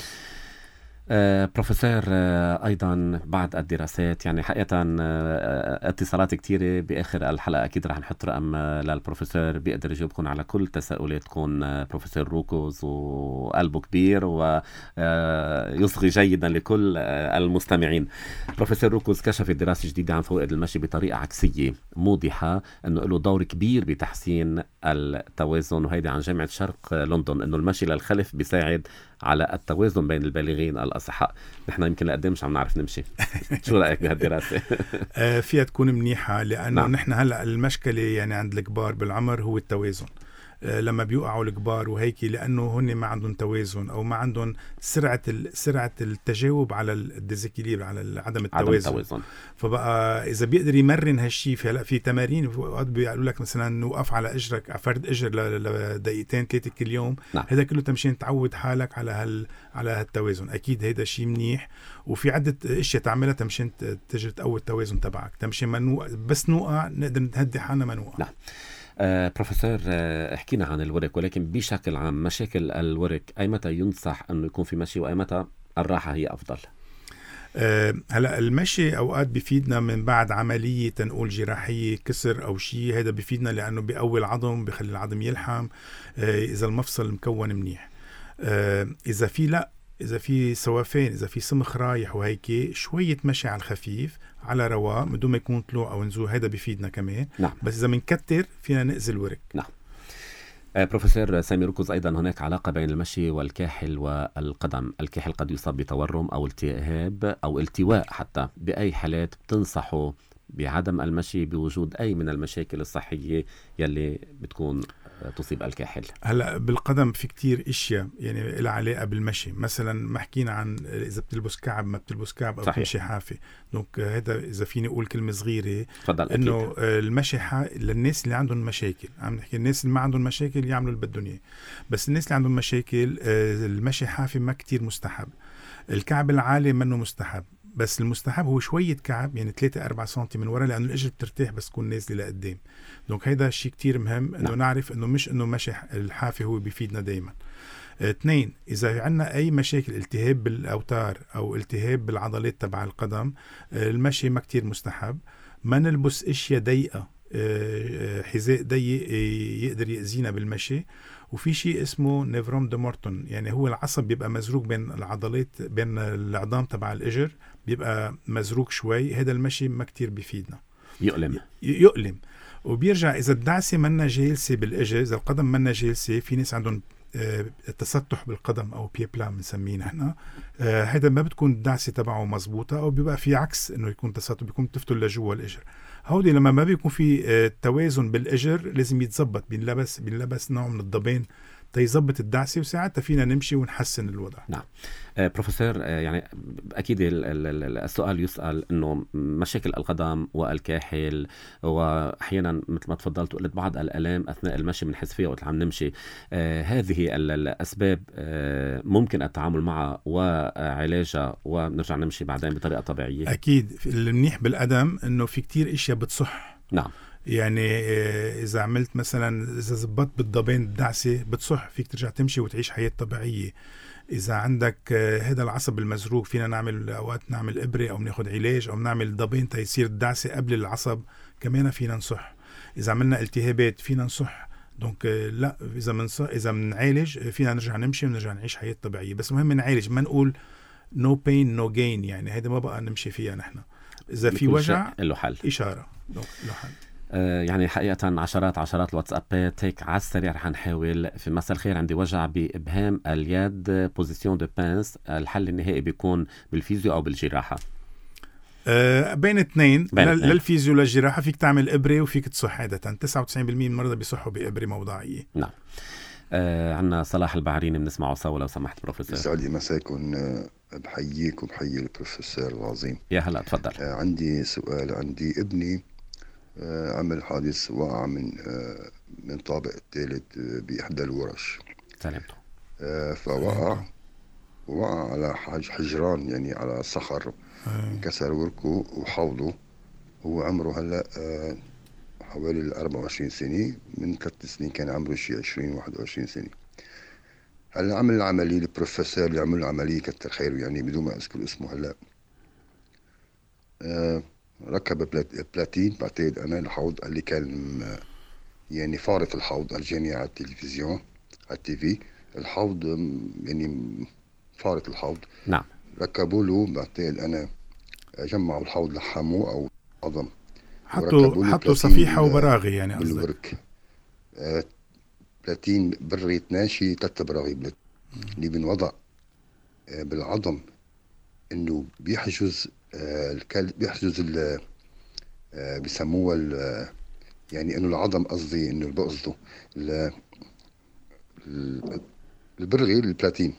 بروفيسور، أيضا بعد الدراسات يعني حقيقة اتصالات كتيرة بآخر الحلقة. أكيد رح نحط رقم للبروفيسور بيقدر يجاوبكم على كل تساؤلاتكم. بروفيسور روكوز وقلبه كبير ويصغي جيدا لكل المستمعين. بروفيسور روكوز كشف دراسة جديدة عن فوائد المشي بطريقة عكسية موضحة أنه له دور كبير بتحسين التوازن، وهيدا عن جامعة شرق لندن، أنه المشي للخلف بيساعد على التوازن بين البالغين الأصحاء. نحن يمكن لقدام مش عم نعرف نمشي. شو رأيك بهالدراسة؟ فيها تكون منيحة، لأنه نعم. نحن هلأ المشكلة يعني عند الكبار بالعمر هو التوازن. لما بيوقعوا الكبار وهيك، لأنه هن ما عندهم توازن أو ما عندهم سرعة التجاوب على الديزيكيليبر، على عدم التوازن. فبقى إذا بيقدر يمرن هالشي، هلا في تمارين بيقولوا لك مثلا نوقف على إجرك فرد إجر لدقيقتين 3 كل يوم. نعم. هذا كله تمشين تعود حالك على هالتوازن. أكيد هيدا شيء منيح، وفي عدة اشياء تعملها تمشين تجري تقوي التوازن تبعك، تمشين ما بس نوقع نقدر نهدي حالنا ما نوقع. نعم. بروفيسور، احكينا عن الورك، ولكن بشكل عام مشاكل الورك، أي متى ينصح أنه يكون في مشي وأي متى الراحة هي أفضل؟ هلا المشي أوقات بيفيدنا من بعد عملية تنقول جراحية كسر أو شيء. هذا بيفيدنا لأنه بيقوي العظم، بيخلي العظم يلحم إذا المفصل مكون منيح. إذا في سوافين، إذا في سمخ رايح وهيك، شوية مشي على الخفيف على رواق بدون ما يكون طلوع أو نزول، هذا بيفيدنا كمان. نعم. بس إذا منكتر فينا نأذي الورك. نعم. بروفيسور سامي روكوز، أيضا هناك علاقة بين المشي والكاحل والقدم. الكاحل قد يصاب بتورم أو التهاب أو التواء حتى. بأي حالات بتنصحوا بعدم المشي بوجود أي من المشاكل الصحية يلي بتكون تصيب الكاحل؟ هلا بالقدم في كتير اشياء يعني لها علاقه بالمشي. مثلا ما حكينا عن اذا بتلبس كعب ما بتلبس كعب او تمشي حافي. دونك هذا اذا فيني اقول كلمه صغيره، انه المشي للناس اللي عندهم مشاكل. عم نحكي الناس اللي ما عندهم مشاكل يعملوا اللي بدهم اياه، بس الناس اللي عندهم مشاكل المشي حافي ما كتير مستحب. الكعب العالي منه مستحب، بس المستحب هو شوية كعب يعني 3-4 سنتي من وراء، لأنه الإجر بترتاح بس تكون نازلة لقدام. دونك هيدا شيء كتير مهم إنه نعرف إنه مش إنه مشي الحافي هو بيفيدنا دايما. 2، إذا عنا أي مشاكل التهاب بالأوتار أو التهاب بالعضلات تبع القدم، المشي ما كتير مستحب. ما نلبس إشياء ضيقة، حذاء ضيق يقدر يأذينا بالمشي. وفي شيء اسمه نيفروم دي مورتون، يعني هو العصب بيبقى مزروق بين العضلات، بين العظام تبع الإجر بيبقى مزروق شوي. هذا المشي ما كتير بيفيدنا، يؤلم. وبيرجع إذا الدعسة منا جالسة بالإجر، إذا القدم منا جالسة، في ناس عندهم تسطح بالقدم أو بيبلا بنسميه نحن. هذا ما بتكون الدعسة تبعه مزبوطة، أو بيبقى في عكس إنه يكون تسطح، بيكون تفتل لجوا الإجر. هودي لما ما بيكون في توازن بالإجر لازم يتزبط، بنلبس نوع من الضبين تيزبط الدعسة، وساعتها فينا نمشي ونحسن الوضع. نعم. بروفيسور، يعني أكيد السؤال يسأل إنه مشاكل القدم والكاحل، وأحيانا مثل ما تفضلت وقلت بعض الآلام أثناء المشي بنحس فيها وقت عم نمشي. هذه الأسباب ممكن التعامل معها وعلاجها ونرجع نمشي بعدين بطريقة طبيعية؟ أكيد. المنيح بالقدم إنه في كتير إشياء بتصح. نعم. يعني إذا عملت مثلا، إذا زبطت بالضبين الدعسة بتصح، فيك ترجع تمشي وتعيش حياة طبيعية. إذا عندك هذا العصب المزروق، فينا نعمل أوقات نعمل إبرة أو ناخد علاج أو نعمل ضبين تيصير الدعسة قبل العصب، كمان فينا نصح. إذا عملنا التهابات فينا نصح. دونك لا، إذا منعالج فينا نرجع نمشي ونرجع نعيش حياة طبيعية. بس مهم نعالج، ما نقول no pain no gain، يعني هذا ما بقى نمشي فيها نحن. إذا في وجع له حل، إشارة له حل. يعني حقيقة عشرات الواتسابات هيك على السريع رح نحاول. في مساء الخير، عندي وجع بإبهام اليد بوزيسيون دو بانس، الحل النهائي بيكون بالفيزيو أو بالجراحة؟ بين اثنين. للفيزيو للجراحة فيك تعمل إبرة وفيك تصح. عادة 99% من المرضى بيصحوا بإبرة موضعية. نعم. عنا صلاح البعريني بنسمعه سوا لو سمحت بروفيسور. يسعد لي مساكم، بحييك وبحيي البروفيسور العظيم. يا هلا تفضل. عندي سؤال. عندي ابني عمل حادث، وقع من طابق الثالث بإحدى الورش. سلامته. فوقع على حجران، يعني على صخر، انكسر وركه وحوضه. هو عمره هلا حوالي 24 سنة. من 3 سنين كان عمره شيء 20-21 سنة. هلا عمل العملية. البروفيسور اللي عمل العملية كتر خيره، يعني بدون ما أذكر اسمه هلا، ركب بلاتين بعتقد أنا الحوض اللي كان يعني فارط الحوض. أجاني على التلفزيون على التي في الحوض، يعني فارط الحوض. نعم. ركبوا له بعتقد أنا، جمعوا الحوض لحموه أو عظم، حطوا صفيحة وبراغي يعني بالورك. بلاتين بريت ناشي 3 براغي اللي بنوضع بالعظم، إنه بيحجز بيحجز بيسموها يعني إنه العظم، قصدي إنه بقصده البرغي البلاتين،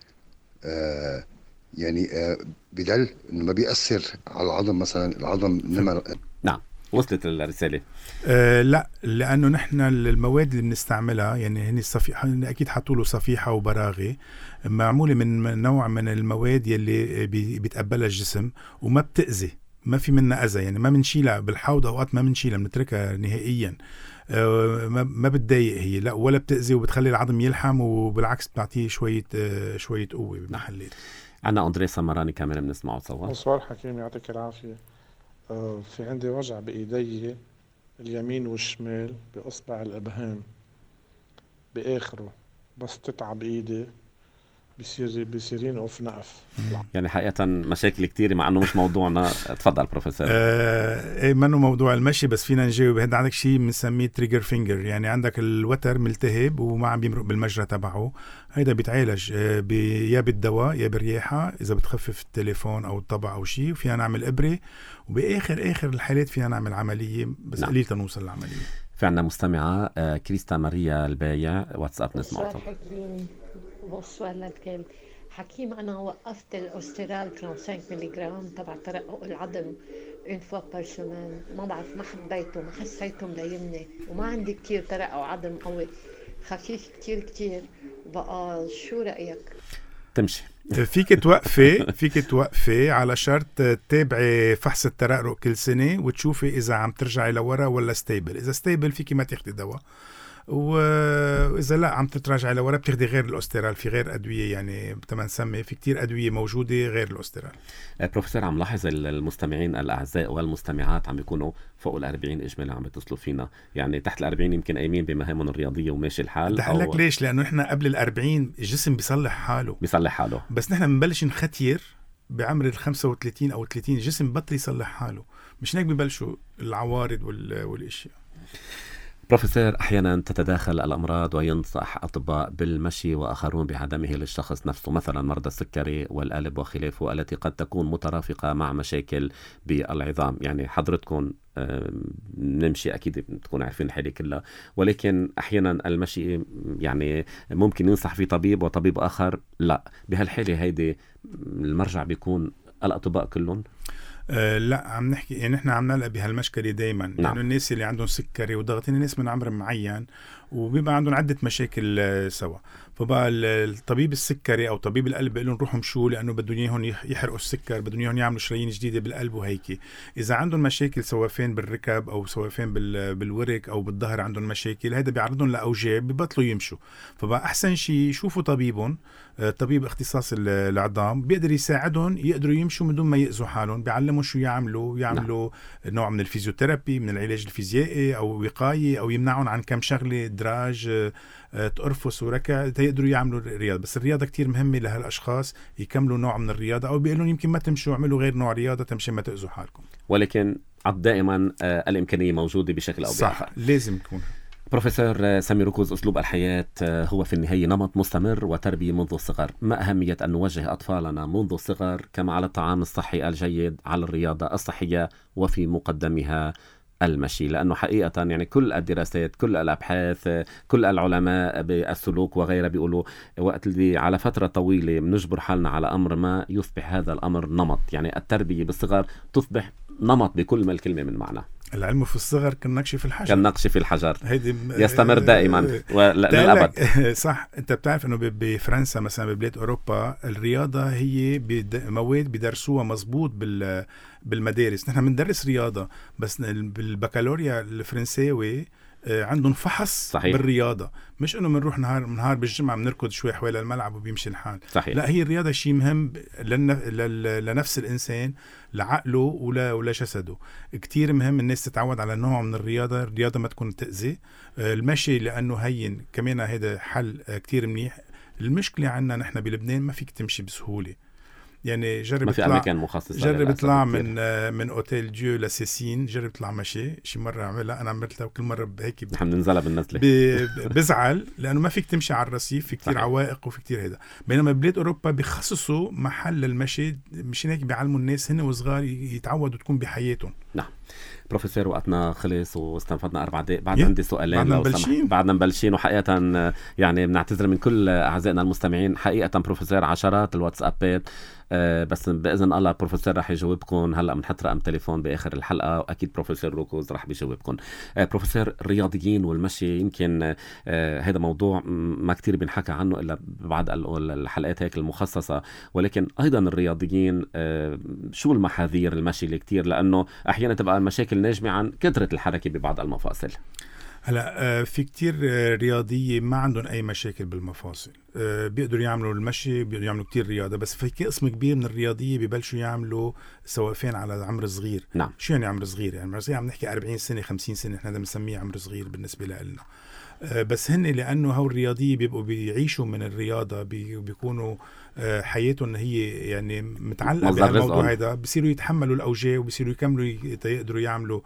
يعني بدل إنه ما بيأثر على العظم. مثلا العظم نعم. وصلت الرسالة. لا، لأنه نحن المواد اللي بنستعملها يعني هني الصفيحة، أكيد حطوا له صفيحة وبراغي معمولة من نوع من المواد يلي بيتقبلها الجسم وما بتأذي، ما في منها أذى. يعني ما بنشيلها بالحوض، أوقات ما بنشيلها، بنتركها نهائيا. ما بتضايق هي، لا، ولا بتأذي، وبتخلي العظم يلحم، وبالعكس بتعطيه شوية قوة بمحلات. عنا أندري سمراني كمان بنسمعه سوا. مصور حكيم يعطيك العافية. في عندي وجع بإيدي اليمين والشمال بأصبع الإبهام بآخره، بس تتعب إيدي بيصيرين أوف نقف. يعني حقيقة مشاكل كتير، مع أنه مش موضوعنا. تفضل بروفيسور. منه موضوع المشي، بس فينا نجاوب. هذا عندك شيء بنسميه تريجر فينجر، يعني عندك الوتر ملتهب وما عم بيمرق بالمجرى تبعه. هيدا بيتعالج يا بالدواء يا بالرياحة، إذا بتخفف التليفون أو الطبع أو شيء. وفينا نعمل إبرة، وبآخر الحالات فينا نعمل عملية، بس قليل تنوصل العملية. في عنا مستمعة كريستا ماريا البايع، واتساب نسمعه. بونسوار للكل. حكيم، أنا وقفت الأوسترال 35 ملغ تبع ترقق العظم une fois par semaine. ما بعرف، ما حبيته، ما حسيته ملايمني، وما عندي كتير ترقق عظم قوي، خفيف كتير. بقى شو رأيك؟ تمشي. فيك توقفي على شرط تتابعي فحص الترقق كل سنة وتشوفي إذا عم ترجعي لورا ولا ستيبل. إذا ستيبل فيكي ما تاخدي دواء، وإذا لا عم تتراجعي لورا بتاخدي غير الأوسترال. في غير أدوية، يعني بتمن سمي، في كتير أدوية موجودة غير الأوسترال. بروفيسور، عم لاحظ المستمعين الأعزاء والمستمعات عم يكونوا فوق 40 إجمالا عم يتصلوا فينا، يعني تحت 40 يمكن قايمين بمهامهم الرياضية وماشي الحال. ده لك ليش؟ لأنه إحنا قبل 40 الجسم بيصلح حاله، بس نحن بنبلش نختير بعمر 35 أو 30 الجسم بطل يصلح حاله، مش هيك ببلشوا العوارض والاشياء. بروفيسور، أحيانا تتداخل الأمراض وينصح أطباء بالمشي وآخرون بعدمه للشخص نفسه، مثلا مرضى السكري والقلب وخلافه، التي قد تكون مترافقة مع مشاكل بالعظام. يعني حضرتكم نمشي، أكيد بتكونوا عارفين الحالة كلها، ولكن أحيانا المشي يعني ممكن ينصح فيه طبيب وطبيب آخر لا. بهالحالة هيدي المرجع بيكون الأطباء كلهم؟ لا، عم نحكي يعني نحن عم نلقى بهالمشكلة دايما. نعم. لأنه الناس اللي عندهم سكري وضغط الناس من عمر معين وبيبقى عندهم عدة مشاكل سوا، فبقى الطبيب السكري أو طبيب القلب بيقولون روحوا مشوا، لأنه بدهم إياهم يحرقوا السكر، بدهم إياهم يعملوا شرايين جديدة بالقلب وهيك. إذا عندهم مشاكل سوافين بالركب أو سوافين بالورك أو بالظهر عندهم مشاكل، هذا بيعرضهم لأوجاع ببطلوا يمشوا. فبقى أحسن شيء يشوفوا طبيبهم، طبيب اختصاص العظام، بيقدر يساعدهم يقدروا يمشوا من دون ما يأذوا حالهم، بيعلموا شو يعملوا نعم. نوع من الفيزيوثيرابي، من العلاج الفيزيائي أو وقاية، أو يمنعهم عن كم شغلة، دراج، تقرفص وركع، يقدروا يعملوا الرياضة. بس الرياضة كتير مهمة لهالأشخاص، يكملوا نوع من الرياضة، أو بيقولون يمكن ما تمشوا، اعملوا غير نوع رياضة تمشي ما تأذوا حالكم. ولكن دائما الإمكانية موجودة بشكل أو بآخر. صح، لازم يكون. بروفيسور سامي روكوز، أسلوب الحياة هو في النهاية نمط مستمر وتربية منذ الصغر. ما أهمية أن نوجه أطفالنا منذ الصغر كما على الطعام الصحي الجيد، على الرياضة الصحية، وفي مقدمها المشي؟ لأنه حقيقة يعني كل الدراسات، كل الأبحاث، كل العلماء بالسلوك وغيره بيقولوا وقت اللي على فترة طويلة بنجبر حالنا على أمر ما يصبح هذا الأمر نمط. يعني التربية بالصغر تصبح نمط بكل ما الكلمة من معنى. العلم في الصغر كالنقش في الحجر. كالنقش في الحجر يستمر دائما للأبد. صح. انت بتعرف انه بفرنسا مثلا ببلاد اوروبا الرياضة هي مواد بيدرسوها مزبوط بالمدارس. نحن بندرس رياضة بس بالبكالوريا الفرنساوي عندهم فحص صحيح. بالرياضة، مش انه بنروح نهار بالجمعة بنركض شوي حوالين الملعب وبيمشي الحال. صحيح. لا، هي الرياضة شيء مهم لنفس الإنسان، لعقله ولا جسده. كتير مهم الناس تتعود على نوع من الرياضة ما تكون تأذي. المشي لأنه هين كمان هذا حل كتير منيح. المشكلة عنا نحن بلبنان ما فيك تمشي بسهولة. يعني جرب اطلع من اوتيل ديو لسيسين، جرب اطلع مشي شي مره عملها، انا عملتها وكل مره هيك نحن بننزلها بالنزله بزعل لانه ما فيك تمشي على الرصيف، في كتير عوائق وفي كتير هذا. بينما ببلاد اوروبا بيخصصوا محل المشي، مشان هيك بيعلموا الناس هن وصغار يتعودوا تكون بحياتهم. نعم بروفيسور، وقتنا خلص واستنفدنا 4 دقائق. بعد عندي سؤالين بعدنا مبلشين وحقيقة يعني بنعتذر من كل أعزائنا المستمعين. حقيقة بروفيسور عشرات الواتسابات، بس بإذن الله بروفيسور رح يجاوبكم. هلأ بنحط رقم تليفون بآخر الحلقة وأكيد بروفيسور روكوز رح بيجاوبكم. بروفيسور، الرياضيين والمشي يمكن هذا موضوع ما كتير بنحكى عنه إلا بعد الحلقات هيك المخصصة، ولكن أيضا الرياضيين شو المحاذير المشي اللي كتير، لأنه أحيانا تبقى المشاكل ناجمة عن كثرة الحركة ببعض المفاصل. هلا في كتير رياضية ما عندهم أي مشاكل بالمفاصل، بيقدروا يعملوا المشي، بيقدروا يعملوا كتير رياضة. بس في قسم كبير من الرياضية بيبلشوا يعملوا سوافين على عمر صغير. نعم. شو يعني عمر صغير؟ يعني عمر صغير عم نحكي 40 سنة 50 سنة، احنا ده بنسميه عمر صغير بالنسبة لنا. بس هن لأنه هو الرياضية بيبقوا بيعيشوا من الرياضة، بيكونوا حياتهم هي يعني متعلقة بهالموضوع هذا، بيصيروا يتحملوا الأوجاع وبيصيروا يكملوا يقدروا يعملوا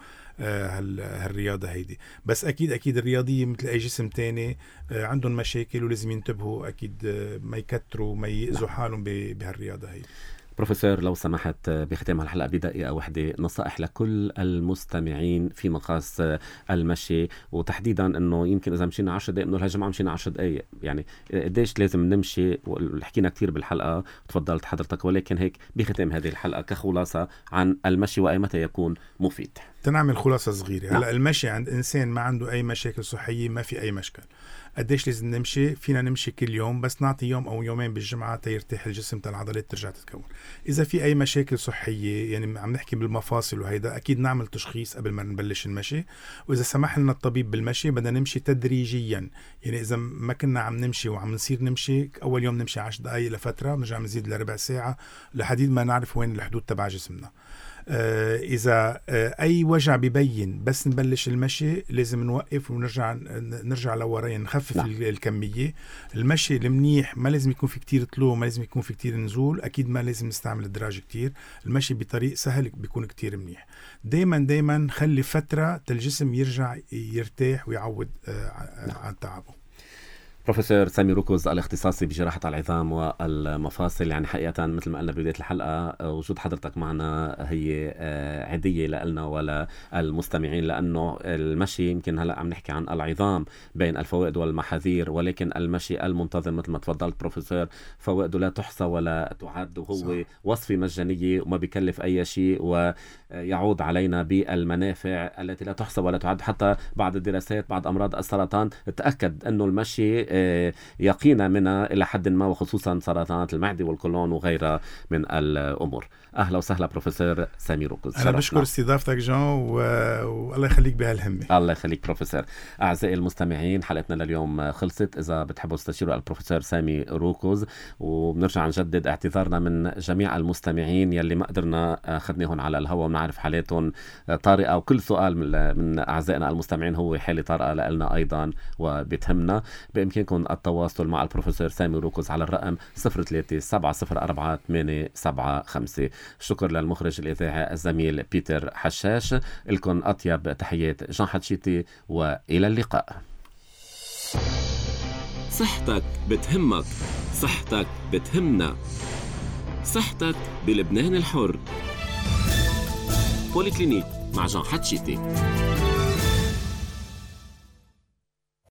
هالرياضة هيدي. بس أكيد الرياضية مثل أي جسم تاني عندهم مشاكل ولازم ينتبهوا أكيد ما يكتروا ما يأذوا حالهم بهالرياضة هيدي. بروفيسور، لو سمحت بختام الحلقة بدقيقة واحدة نصائح لكل المستمعين في مقاس المشي، وتحديدا انه يمكن اذا مشينا 10 دقائق انه هالجمعة مشينا 10 دقائق، يعني قديش لازم نمشي؟ وحكينا كتير بالحلقة تفضلت حضرتك، ولكن هيك بختام هذه الحلقة كخلاصة عن المشي وأي متى يكون مفيد. تنعمل خلاصة صغيرة. هلا المشي عند إنسان ما عنده أي مشاكل صحية ما في أي مشكل. قديش لازم نمشي؟ فينا نمشي كل يوم، بس نعطي يوم أو يومين بالجمعة تيرتاح الجسم العضلات ترجع تتكون. إذا في أي مشاكل صحية يعني عم نحكي بالمفاصل وهيدا، أكيد نعمل تشخيص قبل ما نبلش المشي. وإذا سمح لنا الطبيب بالمشي بدنا نمشي تدريجيا. يعني إذا ما كنا عم نمشي وعم نصير نمشي، أول يوم نمشي 10 دقائق لفترة، بنرجع نزيد لربع ساعة لحديد ما نعرف وين الحدود تبع جسمنا. إذا أي وجع بيبين بس نبلش المشي لازم نوقف ونرجع لورا، نخفف الكمية. المشي المنيح ما لازم يكون في كتير طلوع، ما لازم يكون في كتير نزول، أكيد ما لازم نستعمل الدراج كتير. المشي بطريق سهل بيكون كتير منيح. دايما خلي فترة الجسم يرجع يرتاح ويعود عن تعبه. بروفيسور سامي روكوز الاختصاصي بجراحة العظام والمفاصل، يعني حقيقة مثل ما قلنا ببداية الحلقة وجود حضرتك معنا هي عادية لنا ولا المستمعين، لأنه المشي يمكن هلأ عم نحكي عن العظام بين الفوائد والمحاذير، ولكن المشي المنتظم مثل ما تفضلت بروفيسور فوائده لا تحصى ولا تعد، وهو وصفة مجانية وما بيكلف أي شيء ويعود علينا بالمنافع التي لا تحصى ولا تعد. حتى بعد الدراسات بعد أمراض السرطان تأكد أنه المشي يقينا منها إلى حد ما، وخصوصا سرطانات المعدة والقولون وغيرها من الأمور. أهلا وسهلا بروفيسور سامي روكوز. أنا بشكر استضافتك جون والله يخليك بهالهمة. الله يخليك بروفيسور. أعزائي المستمعين حلقتنا لليوم خلصت. إذا بتحبوا تستشيروا البروفيسور سامي روكوز، وبنرجع نجدد اعتذارنا من جميع المستمعين يلي ما قدرنا أخذناهم على الهواء ونعرف حالاتهم طارئة، وكل سؤال من أعزائنا المستمعين هو حالة طارئة لنا أيضا وبتهمنا. بإمكانكم بإمكانكم التواصل مع البروفيسور سامي روكوز على الرقم 03-704-875. شكر للمخرج الإذاعي الزميل بيتر حشاش. لكم أطيب تحيات جان حتشيتي وإلى اللقاء. صحتك بتهمك، صحتك بتهمنا، صحتك بلبنان الحر. بوليكلينيك مع جان حتشيتي.